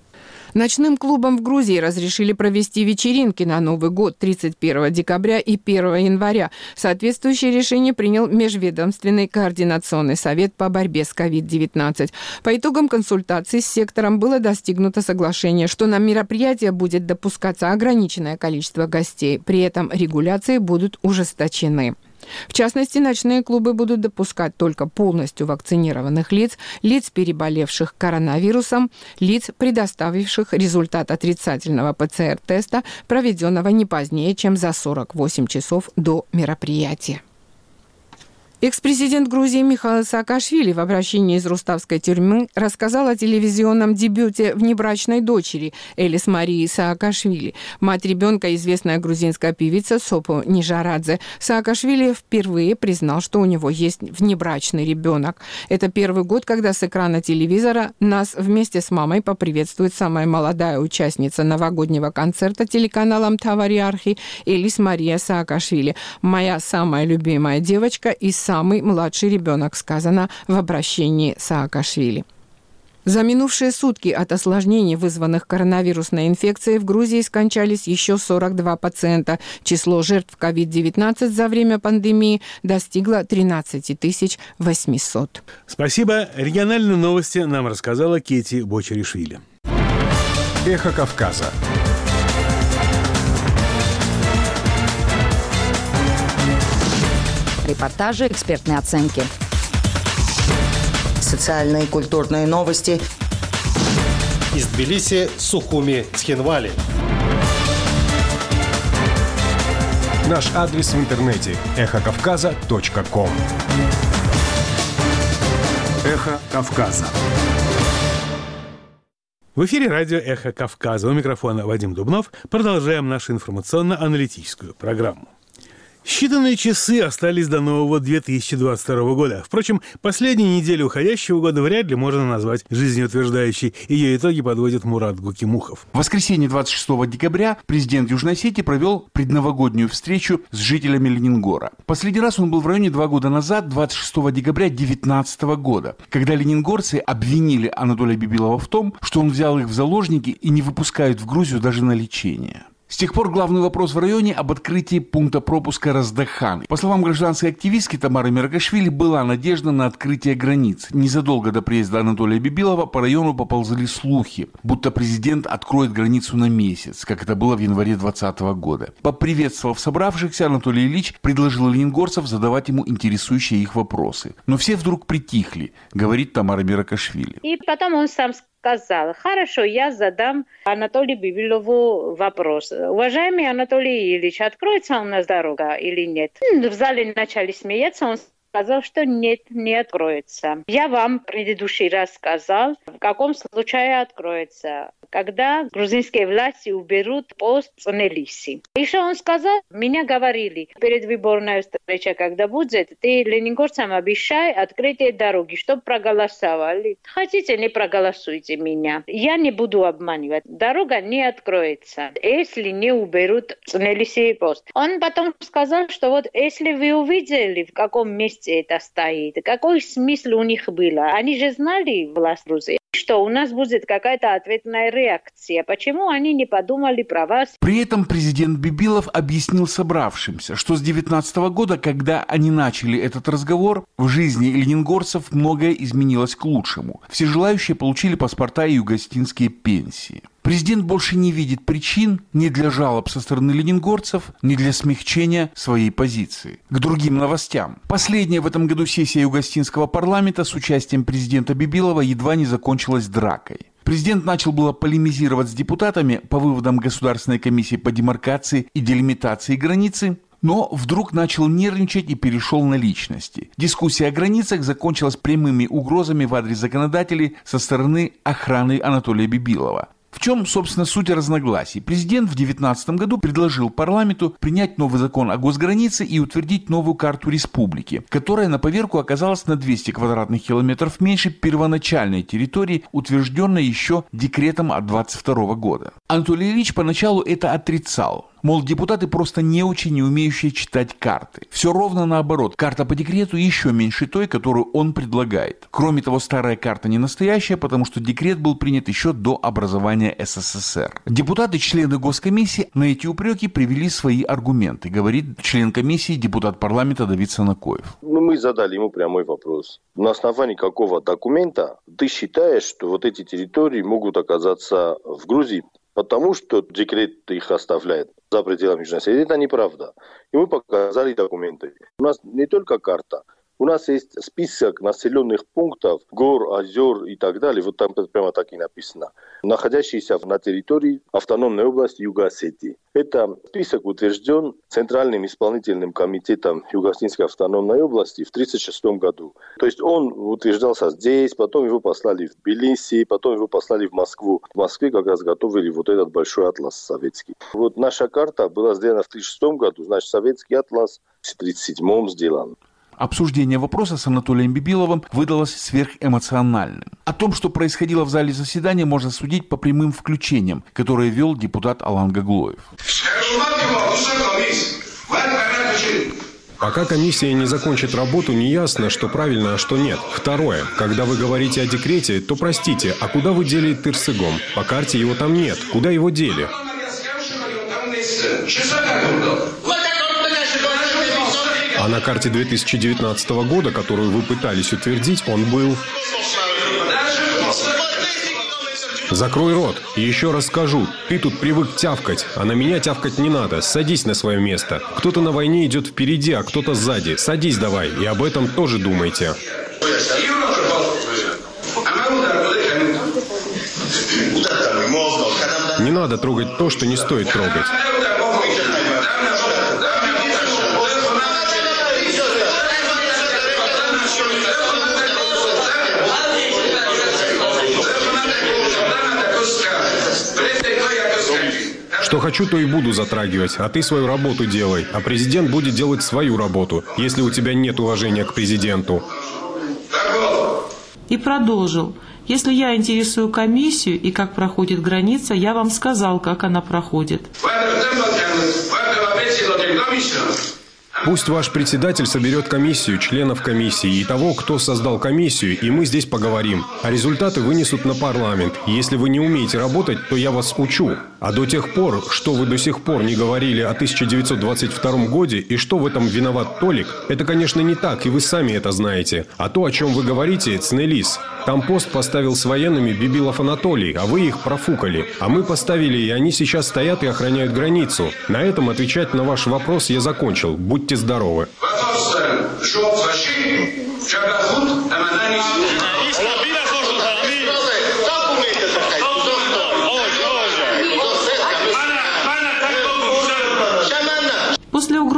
Ночным клубам в Грузии разрешили провести вечеринки на Новый год 31 декабря и 1 января. Соответствующее решение принял Межведомственный координационный совет по борьбе с COVID-19. По итогам консультаций с сектором было достигнуто соглашение, что на мероприятия будет допускаться ограниченное количество гостей. При этом регуляции будут ужесточены. В частности, ночные клубы будут допускать только полностью вакцинированных лиц, лиц, переболевших коронавирусом, лиц, предоставивших результат отрицательного ПЦР-теста, проведенного не позднее, чем за 48 часов до мероприятия. Экс-президент Грузии Михаил Саакашвили в обращении из Руставской тюрьмы рассказал о телевизионном дебюте внебрачной дочери Элис Марии Саакашвили. Мать ребенка, известная грузинская певица Сопо Нижарадзе. Саакашвили впервые признал, что у него есть внебрачный ребенок. Это первый год, когда с экрана телевизора нас вместе с мамой поприветствует самая молодая участница новогоднего концерта телеканалом Тавариархи Элис Мария Саакашвили. Моя самая любимая девочка и самый младший ребенок, сказано в обращении Саакашвили. За минувшие сутки от осложнений, вызванных коронавирусной инфекцией, в Грузии скончались еще 42 пациента. Число жертв COVID-19 за время пандемии достигло 13 800. Спасибо. Региональные новости нам рассказала Кети Бочаришвили. Эхо Кавказа. Репортажи, экспертные оценки. Социальные и культурные новости. Из Тбилиси, Сухуми, Цхинвали. Наш адрес в интернете – эхокавказа.ком. Эхо Кавказа. В эфире радио «Эхо Кавказа». У микрофона Вадим Дубнов. Продолжаем нашу информационно-аналитическую программу. Считанные часы остались до нового 2022 года. Впрочем, последние недели уходящего года вряд ли можно назвать жизнеутверждающей. Ее итоги подводит Мурат Гукимухов. В воскресенье 26 декабря президент Южной Осетии провел предновогоднюю встречу с жителями Ленингора. Последний раз он был в районе 2 года назад, 26 декабря 2019 года, когда ленингорцы обвинили Анатолия Бибилова в том, что он взял их в заложники и не выпускает в Грузию даже на лечение. С тех пор главный вопрос в районе об открытии пункта пропуска Раздахан. По словам гражданской активистки Тамары Миракашвили, была надежда на открытие границ. Незадолго до приезда Анатолия Бибилова по району поползли слухи, будто президент откроет границу на месяц, как это было в январе 2020 года. Поприветствовав собравшихся, Анатолий Ильич предложил ленингорцев задавать ему интересующие их вопросы. Но все вдруг притихли, говорит Тамара Миракашвили. И потом он сам сказал: хорошо, я задам Анатолию Бибилову вопрос. Уважаемый Анатолий Ильич, откроется у нас дорога или нет? В зале начали смеяться, он сказал, что нет, не откроется. Я вам в предыдущий раз сказал, в каком случае откроется, когда грузинские власти уберут пост Цнелиси. Еще он сказал, меня говорили, предвыборная встреча, когда будет, ты лениногорцам обещай открытие дороги, чтобы проголосовали. Хотите, не проголосуйте меня. Я не буду обманывать. Дорога не откроется, если не уберут Цнелиси пост. Он потом сказал, что вот если вы увидели, в каком месте это стоит, какой смысл у них было. Они же знали, власть Грузии, что у нас будет какая-то ответная реакция. Почему они не подумали про вас? При этом президент Бибилов объяснил собравшимся, что с 2019 года, когда они начали этот разговор, в жизни ленингорцев многое изменилось к лучшему. Все желающие получили паспорта и югостинские пенсии. Президент больше не видит причин ни для жалоб со стороны ленингорцев, ни для смягчения своей позиции. К другим новостям. Последняя в этом году сессия югостинского парламента с участием президента Бибилова едва не закончилась дракой. Президент начал было полемизировать с депутатами по выводам Государственной комиссии по демаркации и делимитации границы, но вдруг начал нервничать и перешел на личности. Дискуссия о границах закончилась прямыми угрозами в адрес законодателей со стороны охраны Анатолия Бибилова. В чем, собственно, суть разногласий? Президент в 2019 году предложил парламенту принять новый закон о госгранице и утвердить новую карту республики, которая на поверку оказалась на 200 квадратных километров меньше первоначальной территории, утвержденной еще декретом от 2022 года. Анатолий Ильич поначалу это отрицал. Мол, депутаты просто неучи, не умеющие читать карты. Все ровно наоборот. Карта по декрету еще меньше той, которую он предлагает. Кроме того, старая карта не настоящая, потому что декрет был принят еще до образования СССР. Депутаты, члены Госкомиссии, на эти упреки привели свои аргументы, говорит член комиссии, депутат парламента Давид Санакоев. Мы задали ему прямой вопрос. На основании какого документа ты считаешь, что вот эти территории могут оказаться в Грузии? Потому что декрет их оставляет за пределами Южной Осетии. Это неправда. И мы показали документы. У нас не только карта. У нас есть список населенных пунктов, гор, озер и так далее. Вот там прямо так и написано. Находящиеся на территории автономной области Юго-Осетии. Это список утвержден Центральным исполнительным комитетом Юго-Осетинской автономной области в 1936 году. То есть он утверждался здесь, потом его послали в Тбилиси, потом его послали в Москву. В Москве как раз готовили вот этот большой атлас советский. Вот наша карта была сделана в 1936 году, значит, советский атлас в 1937 сделан. Обсуждение вопроса с Анатолием Бибиловым выдалось сверхэмоциональным. О том, что происходило в зале заседания, можно судить по прямым включениям, которые вел депутат Алан Гаглоев. Пока комиссия не закончит работу, не ясно, что правильно, а что нет. Второе. Когда вы говорите о декрете, то простите, а куда вы дели Тырсыгом? По карте его там нет. Куда его дели? А на карте 2019 года, которую вы пытались утвердить, он был... Закрой рот. И еще раз скажу, ты тут привык тявкать, а на меня тявкать не надо. Садись на свое место. Кто-то на войне идет впереди, а кто-то сзади. Садись давай, и об этом тоже думайте. Не надо трогать то, что не стоит трогать. Что хочу, то и буду затрагивать, а ты свою работу делай, а президент будет делать свою работу, если у тебя нет уважения к президенту. И продолжил. Если я интересую комиссию и как проходит граница, я вам сказал, как она проходит. Пусть ваш председатель соберет комиссию, членов комиссии и того, кто создал комиссию, и мы здесь поговорим. А результаты вынесут на парламент. Если вы не умеете работать, то я вас учу. А до тех пор, что вы до сих пор не говорили о 1922 году и что в этом виноват Толик, это, конечно, не так, и вы сами это знаете. А то, о чем вы говорите, Цнелис. Там пост поставил с военными Бибилов Анатолий, а вы их профукали. А мы поставили, и они сейчас стоят и охраняют границу. На этом отвечать на ваш вопрос я закончил. Будьте здоровы.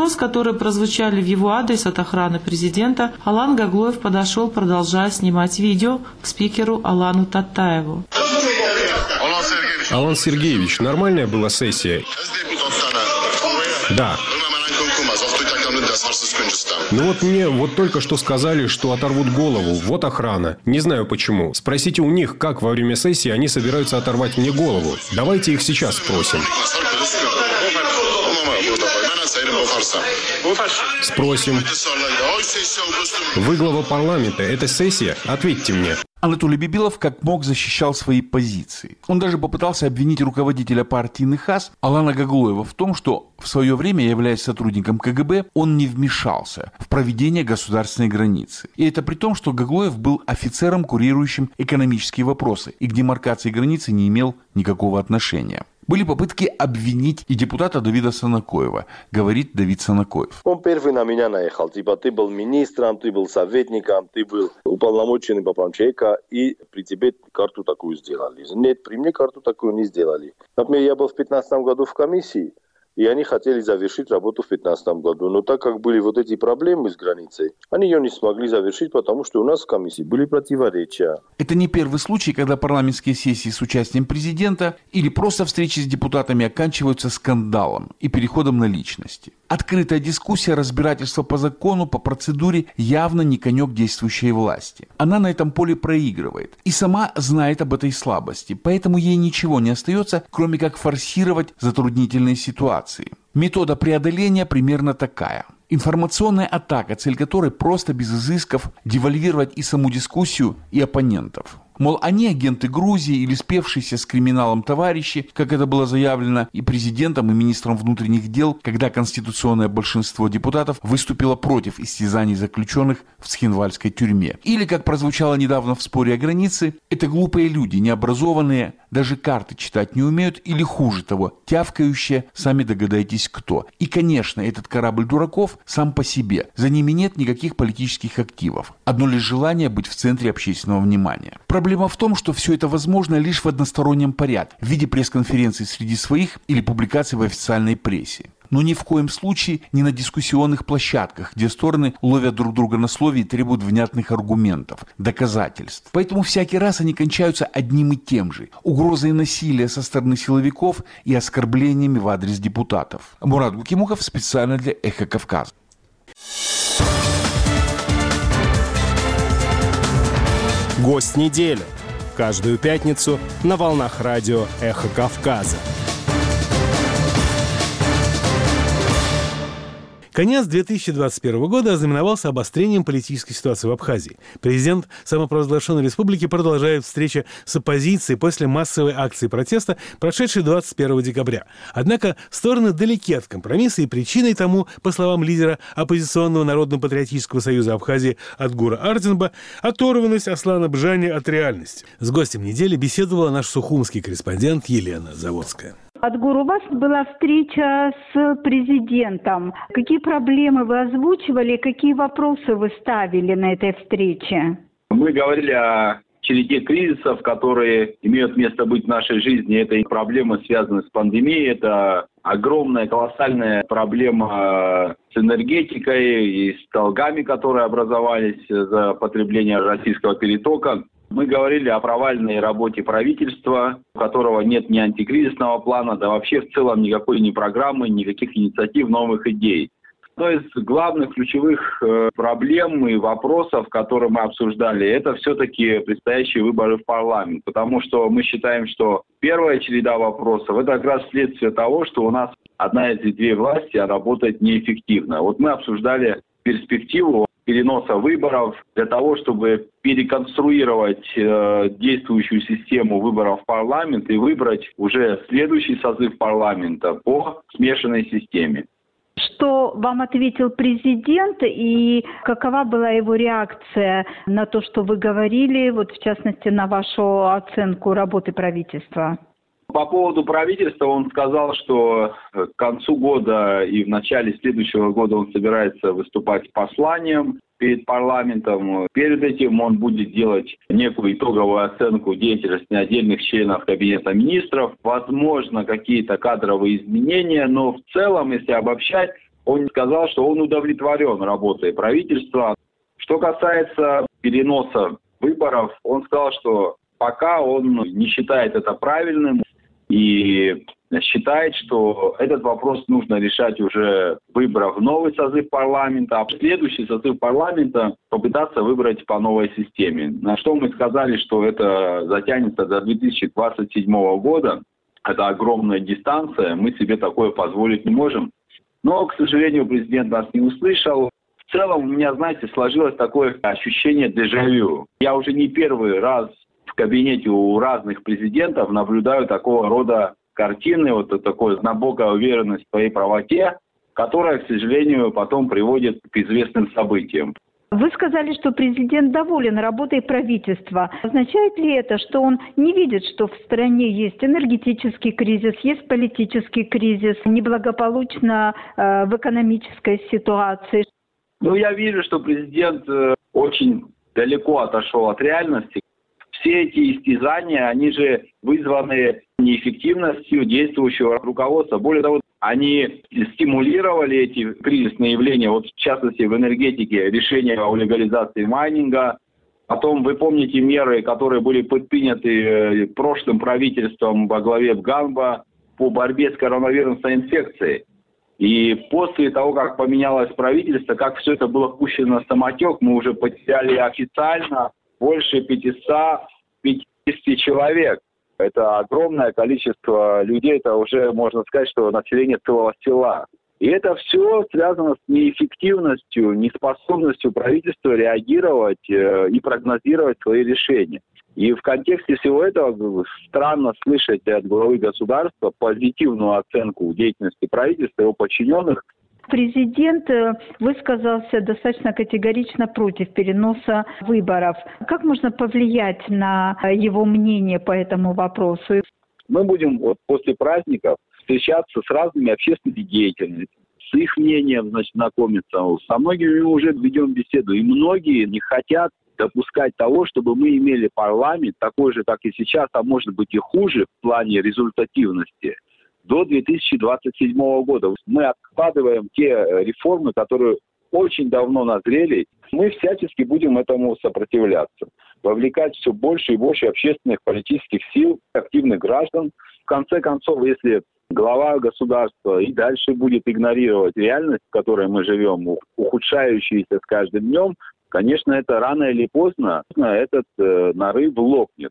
угроз, которые прозвучали в его адрес от охраны президента, Алан Гаглоев подошел, продолжая снимать видео, к спикеру Алану Татаеву. Алан Сергеевич, нормальная была сессия? Да. Ну вот мне только что сказали, что оторвут голову. Вот охрана. Не знаю почему. Спросите у них, как во время сессии они собираются оторвать мне голову. Давайте их сейчас спросим. Спросим. Вы глава парламента. Это сессия? Ответьте мне. Анатолий Бибилов как мог защищал свои позиции. Он даже попытался обвинить руководителя партии НХАС Алана Гаглоева в том, что в свое время, являясь сотрудником КГБ, он не вмешался в проведение государственной границы. И это при том, что Гаглоев был офицером, курирующим экономические вопросы, и к демаркации границы не имел никакого отношения. Были попытки обвинить и депутата Давида Санакоева, говорит Давид Санакоев. Он первый на меня наехал. Типа, ты был министром, ты был советником, ты был уполномоченным по правам человека, и при тебе карту такую сделали. Нет, при мне карту такую не сделали. Например, я был в 2015 году в комиссии, и они хотели завершить работу в 2015 году. Но так как были вот эти проблемы с границей, они ее не смогли завершить, потому что у нас в комиссии были противоречия. Это не первый случай, когда парламентские сессии с участием президента или просто встречи с депутатами оканчиваются скандалом и переходом на личности. Открытая дискуссия, разбирательство по закону, по процедуре явно не конек действующей власти. Она на этом поле проигрывает и сама знает об этой слабости, поэтому ей ничего не остается, кроме как форсировать затруднительные ситуации. Метода преодоления примерно такая. Информационная атака, цель которой просто без изысков девальвировать и саму дискуссию, и оппонентов. Мол, они агенты Грузии или спевшиеся с криминалом товарищи, как это было заявлено и президентом, и министром внутренних дел, когда конституционное большинство депутатов выступило против истязаний заключенных в Цхинвальской тюрьме. Или, как прозвучало недавно в споре о границе, это глупые люди, необразованные, даже карты читать не умеют, или хуже того, тявкающие, сами догадайтесь кто. И, конечно, этот корабль дураков сам по себе. За ними нет никаких политических активов. Одно лишь желание быть в центре общественного внимания. Проблема в том, что все это возможно лишь в одностороннем порядке, в виде пресс-конференций среди своих или публикаций в официальной прессе. Но ни в коем случае не на дискуссионных площадках, где стороны ловят друг друга на слове и требуют внятных аргументов, доказательств. Поэтому всякий раз они кончаются одним и тем же – угрозой насилия со стороны силовиков и оскорблениями в адрес депутатов. Мурат Гукимухов специально для «Эхо Кавказа». Гость недели. Каждую пятницу на волнах радио «Эхо Кавказа». Конец 2021 года ознаменовался обострением политической ситуации в Абхазии. Президент самопровозглашенной республики продолжает встречи с оппозицией после массовой акции протеста, прошедшей 21 декабря. Однако стороны далеки от компромисса, и причиной тому, по словам лидера оппозиционного Народно-патриотического союза Абхазии Атгура Ардинба, оторванность Аслана Бжани от реальности. С гостем недели беседовала наш сухумский корреспондент Елена Заводская. Атгур, у вас была встреча с президентом. Какие проблемы вы озвучивали, какие вопросы вы ставили на этой встрече? Мы говорили о череде кризисов, которые имеют место быть в нашей жизни. Это и проблемы, связанные с пандемией, это огромная, колоссальная проблема с энергетикой и с долгами, которые образовались за потребление российского перетока. Мы говорили о провальной работе правительства, у которого нет ни антикризисного плана, да вообще в целом никакой ни программы, никаких инициатив, новых идей. Одной из главных ключевых проблем и вопросов, которые мы обсуждали, это все-таки предстоящие выборы в парламент. Потому что мы считаем, что первая череда вопросов – это как раз следствие того, что у нас одна из ветвей власти работает неэффективно. Вот мы обсуждали перспективу переноса выборов для того, чтобы переконструировать действующую систему выборов в парламент и выбрать уже следующий созыв парламента по смешанной системе. Что вам ответил президент и какова была его реакция на то, что вы говорили, вот в частности на вашу оценку работы правительства? По поводу правительства он сказал, что к концу года и в начале следующего года он собирается выступать с посланием перед парламентом. Перед этим он будет делать некую итоговую оценку деятельности отдельных членов Кабинета министров. Возможно, какие-то кадровые изменения, но в целом, если обобщать, Он сказал, что он удовлетворен работой правительства. Что касается переноса выборов, он сказал, что пока он не считает это правильным и считает, что этот вопрос нужно решать уже, выбрав новый созыв парламента, а в следующий созыв парламента попытаться выбрать по новой системе. На что мы сказали, что это затянется до 2027 года. Это огромная дистанция, мы себе такое позволить не можем. Но, к сожалению, президент нас не услышал. В целом у меня, знаете, сложилось такое ощущение дежавю. Я уже не первый раз в кабинете у разных президентов наблюдаю такого рода картины, вот такой глубокая уверенность в своей правоте, которая, к сожалению, потом приводит к известным событиям. Вы сказали, что президент доволен работой правительства. Означает ли это, что он не видит, что в стране есть энергетический кризис, есть политический кризис, неблагополучно в экономической ситуации? Я вижу, что президент очень далеко отошел от реальности. Все эти истязания, они же вызваны неэффективностью действующего руководства. Более того, они стимулировали эти кризисные явления, вот в частности в энергетике, решение о легализации майнинга. Потом вы помните меры, которые были предприняты прошлым правительством во главе Ганба по борьбе с коронавирусной инфекцией. И после того, как поменялось правительство, как все это было пущено на самотек, мы уже потеряли официально больше 550 человек. Это огромное количество людей, это уже, можно сказать, что население целого села. И это все связано с неэффективностью, неспособностью правительства реагировать и прогнозировать свои решения. И в контексте всего этого странно слышать от главы государства позитивную оценку деятельности правительства и его подчиненных. Президент высказался достаточно категорично против переноса выборов. Как можно повлиять на его мнение по этому вопросу? Мы будем после праздников встречаться с разными общественными деятелями, с их мнением, знакомиться. Со многими мы уже ведем беседу. И многие не хотят допускать того, чтобы мы имели парламент такой же, как и сейчас, а может быть и хуже в плане результативности, до 2027 года. Мы откладываем те реформы, которые очень давно назрели. Мы всячески будем этому сопротивляться. Вовлекать все больше и больше общественных политических сил, активных граждан. В конце концов, если глава государства и дальше будет игнорировать реальность, в которой мы живем, ухудшающуюся с каждым днем, конечно, это рано или поздно этот нарыв лопнет.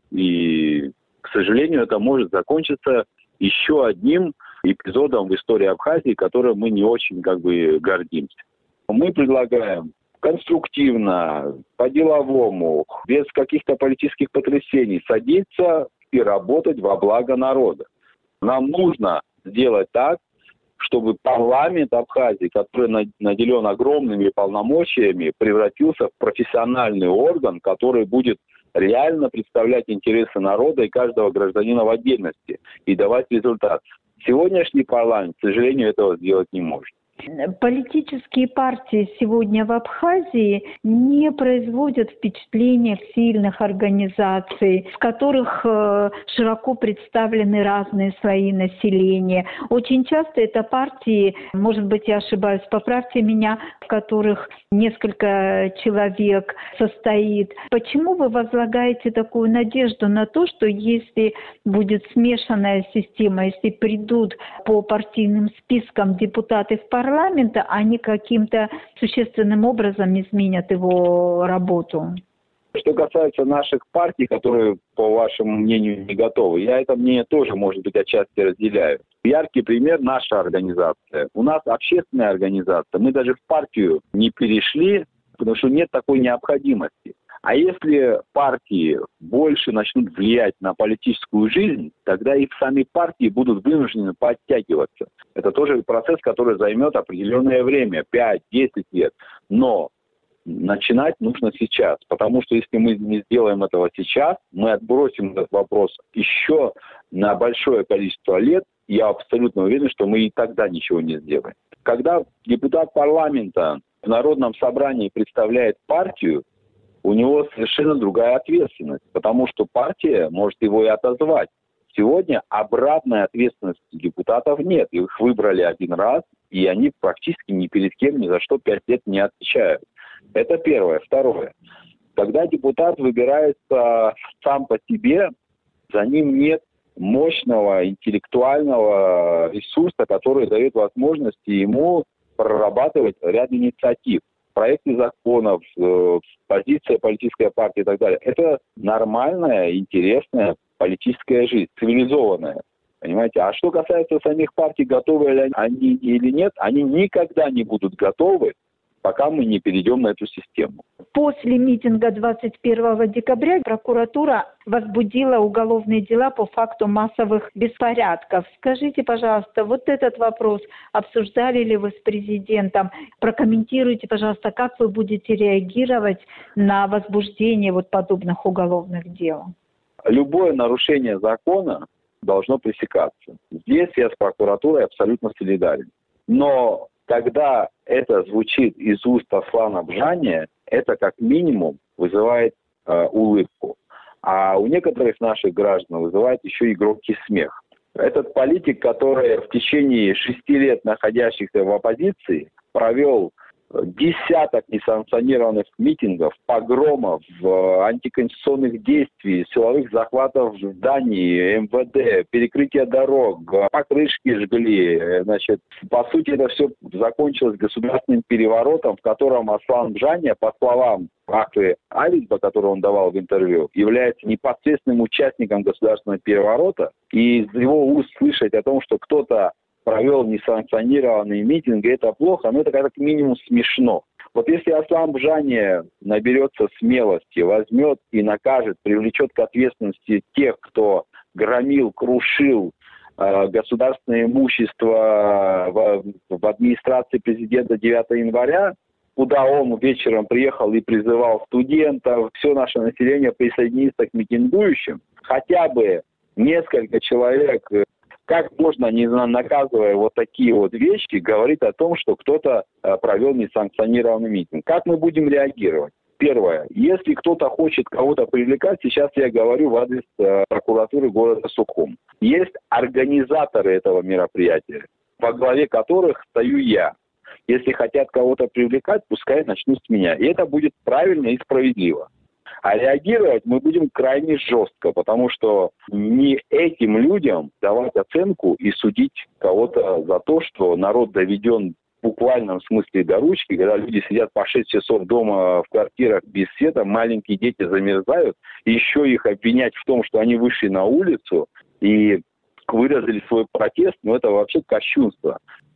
И, к сожалению, это может закончиться еще одним эпизодом в истории Абхазии, которым мы не очень гордимся. Мы предлагаем конструктивно, по-деловому, без каких-то политических потрясений садиться и работать во благо народа. Нам нужно сделать так, чтобы парламент Абхазии, который наделен огромными полномочиями, превратился в профессиональный орган, который будет реально представлять интересы народа и каждого гражданина в отдельности и давать результат. Сегодняшний парламент, к сожалению, этого сделать не может. Политические партии сегодня в Абхазии не производят впечатления сильных организаций, в которых широко представлены разные слои населения. Очень часто это партии, может быть, я ошибаюсь, поправьте меня, в которых несколько человек состоит. Почему вы возлагаете такую надежду на то, что если будет смешанная система, если придут по партийным спискам депутаты в парламент, они каким-то существенным образом изменят его работу? Что касается наших партий, которые, по вашему мнению, не готовы, я это мнение тоже, может быть, отчасти разделяю. Яркий пример – наша организация. У нас общественная организация. Мы даже в партию не перешли, потому что нет такой необходимости. А если партии больше начнут влиять на политическую жизнь, тогда и сами партии будут вынуждены подтягиваться. Это тоже процесс, который займет определенное время, 5-10 лет. Но начинать нужно сейчас, потому что если мы не сделаем этого сейчас, мы отбросим этот вопрос еще на большое количество лет. Я абсолютно уверен, что мы и тогда ничего не сделаем. Когда депутат парламента в Народном собрании представляет партию, у него совершенно другая ответственность, потому что партия может его и отозвать Сегодня обратной ответственности депутатов нет. Их выбрали один раз, и они практически ни перед кем, ни за что 5 лет не отвечают. Это первое. Второе. Когда депутат выбирается сам по себе, за ним нет мощного интеллектуального ресурса, который дает возможности ему прорабатывать ряд инициатив, проекты законов, позиция политической партии и так далее. Это нормальная, интересная политическая жизнь, цивилизованная. Понимаете? А что касается самих партий, готовы ли они или нет, они никогда не будут готовы, пока мы не перейдем на эту систему. После митинга 21 декабря прокуратура возбудила уголовные дела по факту массовых беспорядков. Скажите, пожалуйста, вот этот вопрос обсуждали ли вы с президентом? Прокомментируйте, пожалуйста, как вы будете реагировать на возбуждение вот подобных уголовных дел? Любое нарушение закона должно пресекаться. Здесь я с прокуратурой абсолютно солидарен. Но когда это звучит из уст Аслана Бжания, это как минимум вызывает улыбку. А у некоторых наших граждан вызывает еще и громкий смех. Этот политик, который в течение 6 лет, находящихся в оппозиции, провел десяток несанкционированных митингов, погромов, антиконституционных действий, силовых захватов зданий, МВД, перекрытия дорог, покрышки жгли. Значит, по сути, это все закончилось государственным переворотом, в котором Аслан Бжания, по словам Ахвы Авизба, который он давал в интервью, является непосредственным участником государственного переворота. И из его уст слышать о том, что кто-то провел несанкционированные митинги, это плохо, но это как минимум смешно. Вот если Аслан Бжания наберется смелости, возьмет и накажет, привлечет к ответственности тех, кто громил, крушил государственное имущество в администрации президента 9 января, куда он вечером приехал и призывал студентов, все наше население присоединиться к митингующим, хотя бы несколько человек. Как можно, не наказывая вот такие вот вещи, говорить о том, что кто-то провел несанкционированный митинг? Как мы будем реагировать? Первое. Если кто-то хочет кого-то привлекать, сейчас я говорю в адрес прокуратуры города Сухум. Есть организаторы этого мероприятия, во главе которых стою я. Если хотят кого-то привлекать, пускай начнут с меня. И это будет правильно и справедливо. А реагировать мы будем крайне жестко, потому что не этим людям давать оценку и судить кого-то за то, что народ доведен в буквальном смысле до ручки, когда люди сидят по 6 часов дома в квартирах без света, маленькие дети замерзают, и еще их обвинять в том, что они вышли на улицу и выразили свой протест, это вообще кощунство.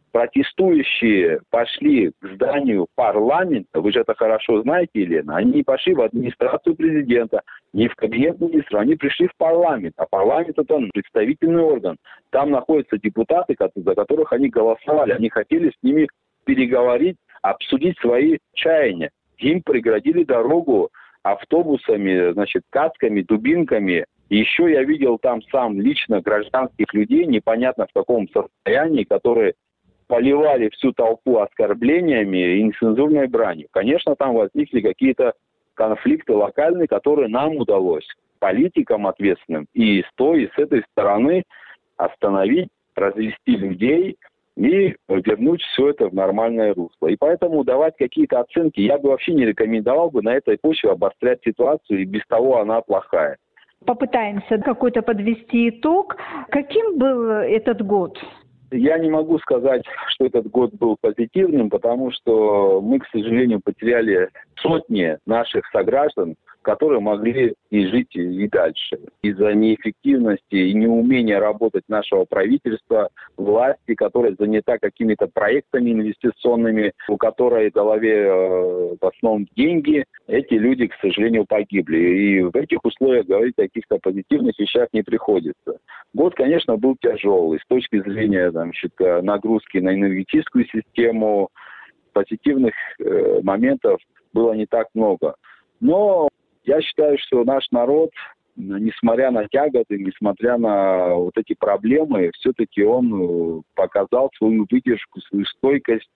Протестующие пошли к зданию парламента, вы же это хорошо знаете, Елена, они не пошли в администрацию президента, не в кабинет министра, они пришли в парламент, а парламент это представительный орган. Там находятся депутаты, за которых они голосовали, они хотели с ними переговорить, обсудить свои чаяния. Им преградили дорогу автобусами, касками, дубинками. И еще я видел там сам лично гражданских людей, непонятно в каком состоянии, которые поливали всю толпу оскорблениями и нецензурной бранью. Конечно, там возникли какие-то конфликты локальные, которые нам удалось, политикам ответственным, и с той, и с этой стороны остановить, развести людей и вернуть все это в нормальное русло. И поэтому давать какие-то оценки я бы вообще не рекомендовал бы на этой почве обострять ситуацию, и без того она плохая. Попытаемся какой-то подвести итог. Каким был этот год? Я не могу сказать, что этот год был позитивным, потому что мы, к сожалению, потеряли сотни наших сограждан, которые могли и жить и дальше. Из-за неэффективности и неумения работать нашего правительства, власти, которая занята какими-то проектами инвестиционными, у которой в голове в основном деньги, эти люди, к сожалению, погибли. И в этих условиях говорить о каких-то позитивных вещах не приходится. Год, конечно, был тяжелый с точки зрения нагрузки на энергетическую систему. Позитивных моментов было не так много. Но я считаю, что наш народ, несмотря на тяготы, несмотря на вот эти проблемы, все-таки он показал свою выдержку, свою стойкость.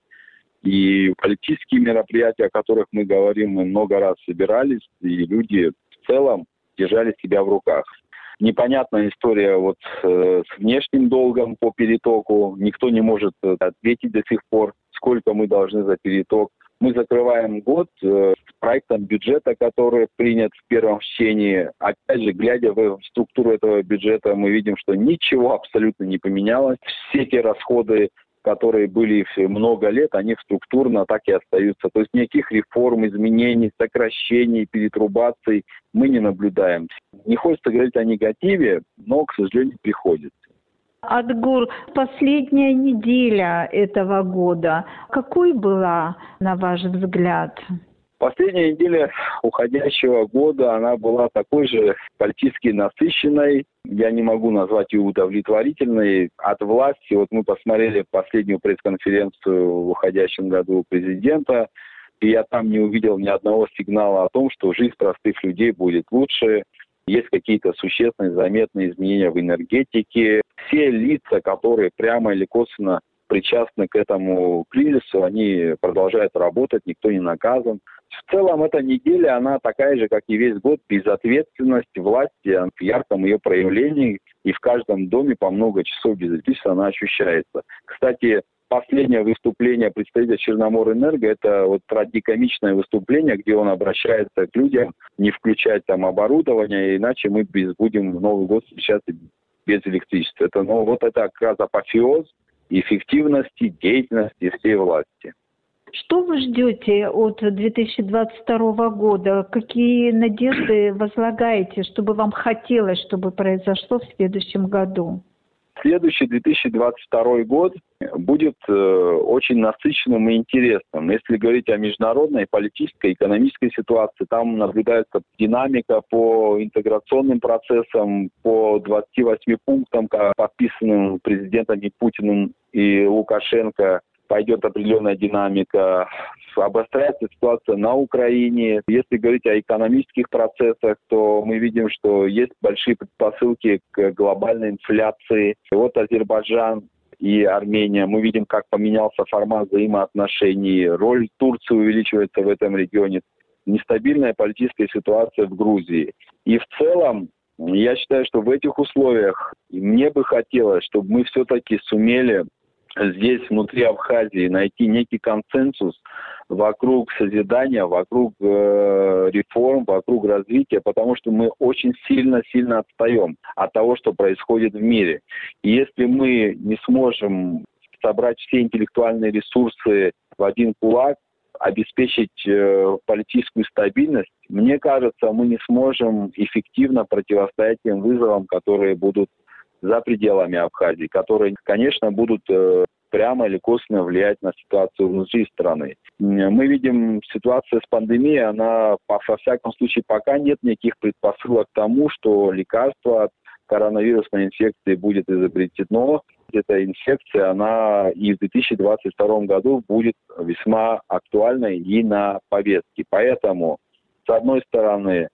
И политические мероприятия, о которых мы говорим, мы много раз собирались, и люди в целом держали себя в руках. Непонятная история вот с внешним долгом по перетоку. Никто не может ответить до сих пор, сколько мы должны за переток. Мы закрываем год с проектом бюджета, который принят в первом чтении. Опять же, глядя в структуру этого бюджета, мы видим, что ничего абсолютно не поменялось. Все те расходы, которые были много лет, они структурно так и остаются. То есть никаких реформ, изменений, сокращений, перетрубаций мы не наблюдаем. Не хочется говорить о негативе, но, к сожалению, приходится. Адгур, последняя неделя этого года, какой была, на ваш взгляд? Последняя неделя уходящего года, она была такой же политически насыщенной. Я не могу назвать ее удовлетворительной. От власти, вот мы посмотрели последнюю пресс-конференцию в уходящем году президента, и я там не увидел ни одного сигнала о том, что жизнь простых людей будет лучше. Есть какие-то существенные, заметные изменения в энергетике. Все лица, которые прямо или косвенно причастны к этому кризису, они продолжают работать, никто не наказан. В целом, эта неделя, она такая же, как и весь год, безответственность власти в ярком ее проявлении, и в каждом доме по много часов безответственности она ощущается. Кстати, последнее выступление представителя Черноморэнерго, это вот трагикомичное выступление, где он обращается к людям, не включать там оборудование, иначе мы будем Новый год встречать без электричества. Это, вот это как раз апофеоз эффективности, деятельности всей власти. Что вы ждете от 2022 года? Какие надежды возлагаете, чтобы вам хотелось, чтобы произошло в следующем году? Следующий 2022 год будет очень насыщенным и интересным. Если говорить о международной, политической, экономической ситуации, там наблюдается динамика по интеграционным процессам, по 28 пунктам, подписанным президентами Путиным и Лукашенко. Пойдет определенная динамика, обостряется ситуация на Украине. Если говорить о экономических процессах, то мы видим, что есть большие предпосылки к глобальной инфляции. Вот Азербайджан и Армения. Мы видим, как поменялся формат взаимоотношений. Роль Турции увеличивается в этом регионе. Нестабильная политическая ситуация в Грузии. И в целом, я считаю, что в этих условиях мне бы хотелось, чтобы мы все-таки сумели здесь, внутри Абхазии, найти некий консенсус вокруг созидания, вокруг реформ, вокруг развития, потому что мы очень сильно отстаем от того, что происходит в мире. И если мы не сможем собрать все интеллектуальные ресурсы в один кулак, обеспечить политическую стабильность, мне кажется, мы не сможем эффективно противостоять тем вызовам, которые будут за пределами Абхазии, которые, конечно, будут прямо или косвенно влиять на ситуацию внутри страны. Мы видим, ситуация с пандемией, она, во всяком случае, пока нет никаких предпосылок к тому, что лекарство от коронавирусной инфекции будет изобретено. Эта инфекция, она и в 2022 году будет весьма актуальной и на повестке. Поэтому, с одной стороны,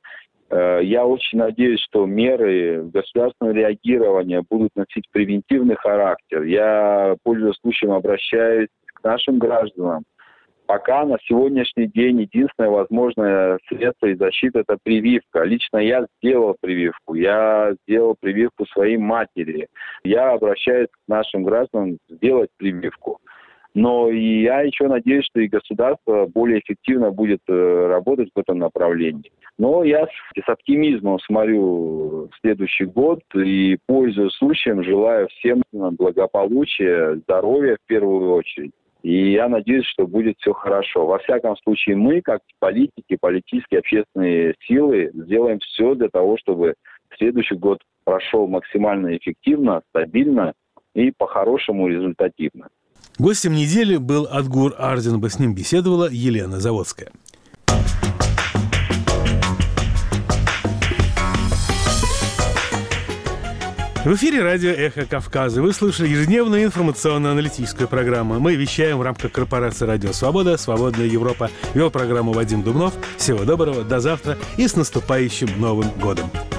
я очень надеюсь, что меры государственного реагирования будут носить превентивный характер. Я, пользуясь случаем, обращаюсь к нашим гражданам. Пока на сегодняшний день единственное возможное средство защиты – это прививка. Лично я сделал прививку. Я сделал прививку своей матери. Я обращаюсь к нашим гражданам сделать прививку. Но и я еще надеюсь, что и государство более эффективно будет работать в этом направлении. Но я с оптимизмом смотрю в следующий год и, пользуясь случаем, желаю всем благополучия, здоровья в первую очередь. И я надеюсь, что будет все хорошо. Во всяком случае, мы, как политики, политические, общественные силы, сделаем все для того, чтобы следующий год прошел максимально эффективно, стабильно и по-хорошему результативно. Гостем недели был Адгур Арденба. С ним беседовала Елена Заводская. В эфире радио «Эхо Кавказа». Вы слышали ежедневную информационно-аналитическую программу. Мы вещаем в рамках корпорации «Радио Свобода», «Свободная Европа». Вел программу Вадим Дубнов. Всего доброго, до завтра и с наступающим Новым годом.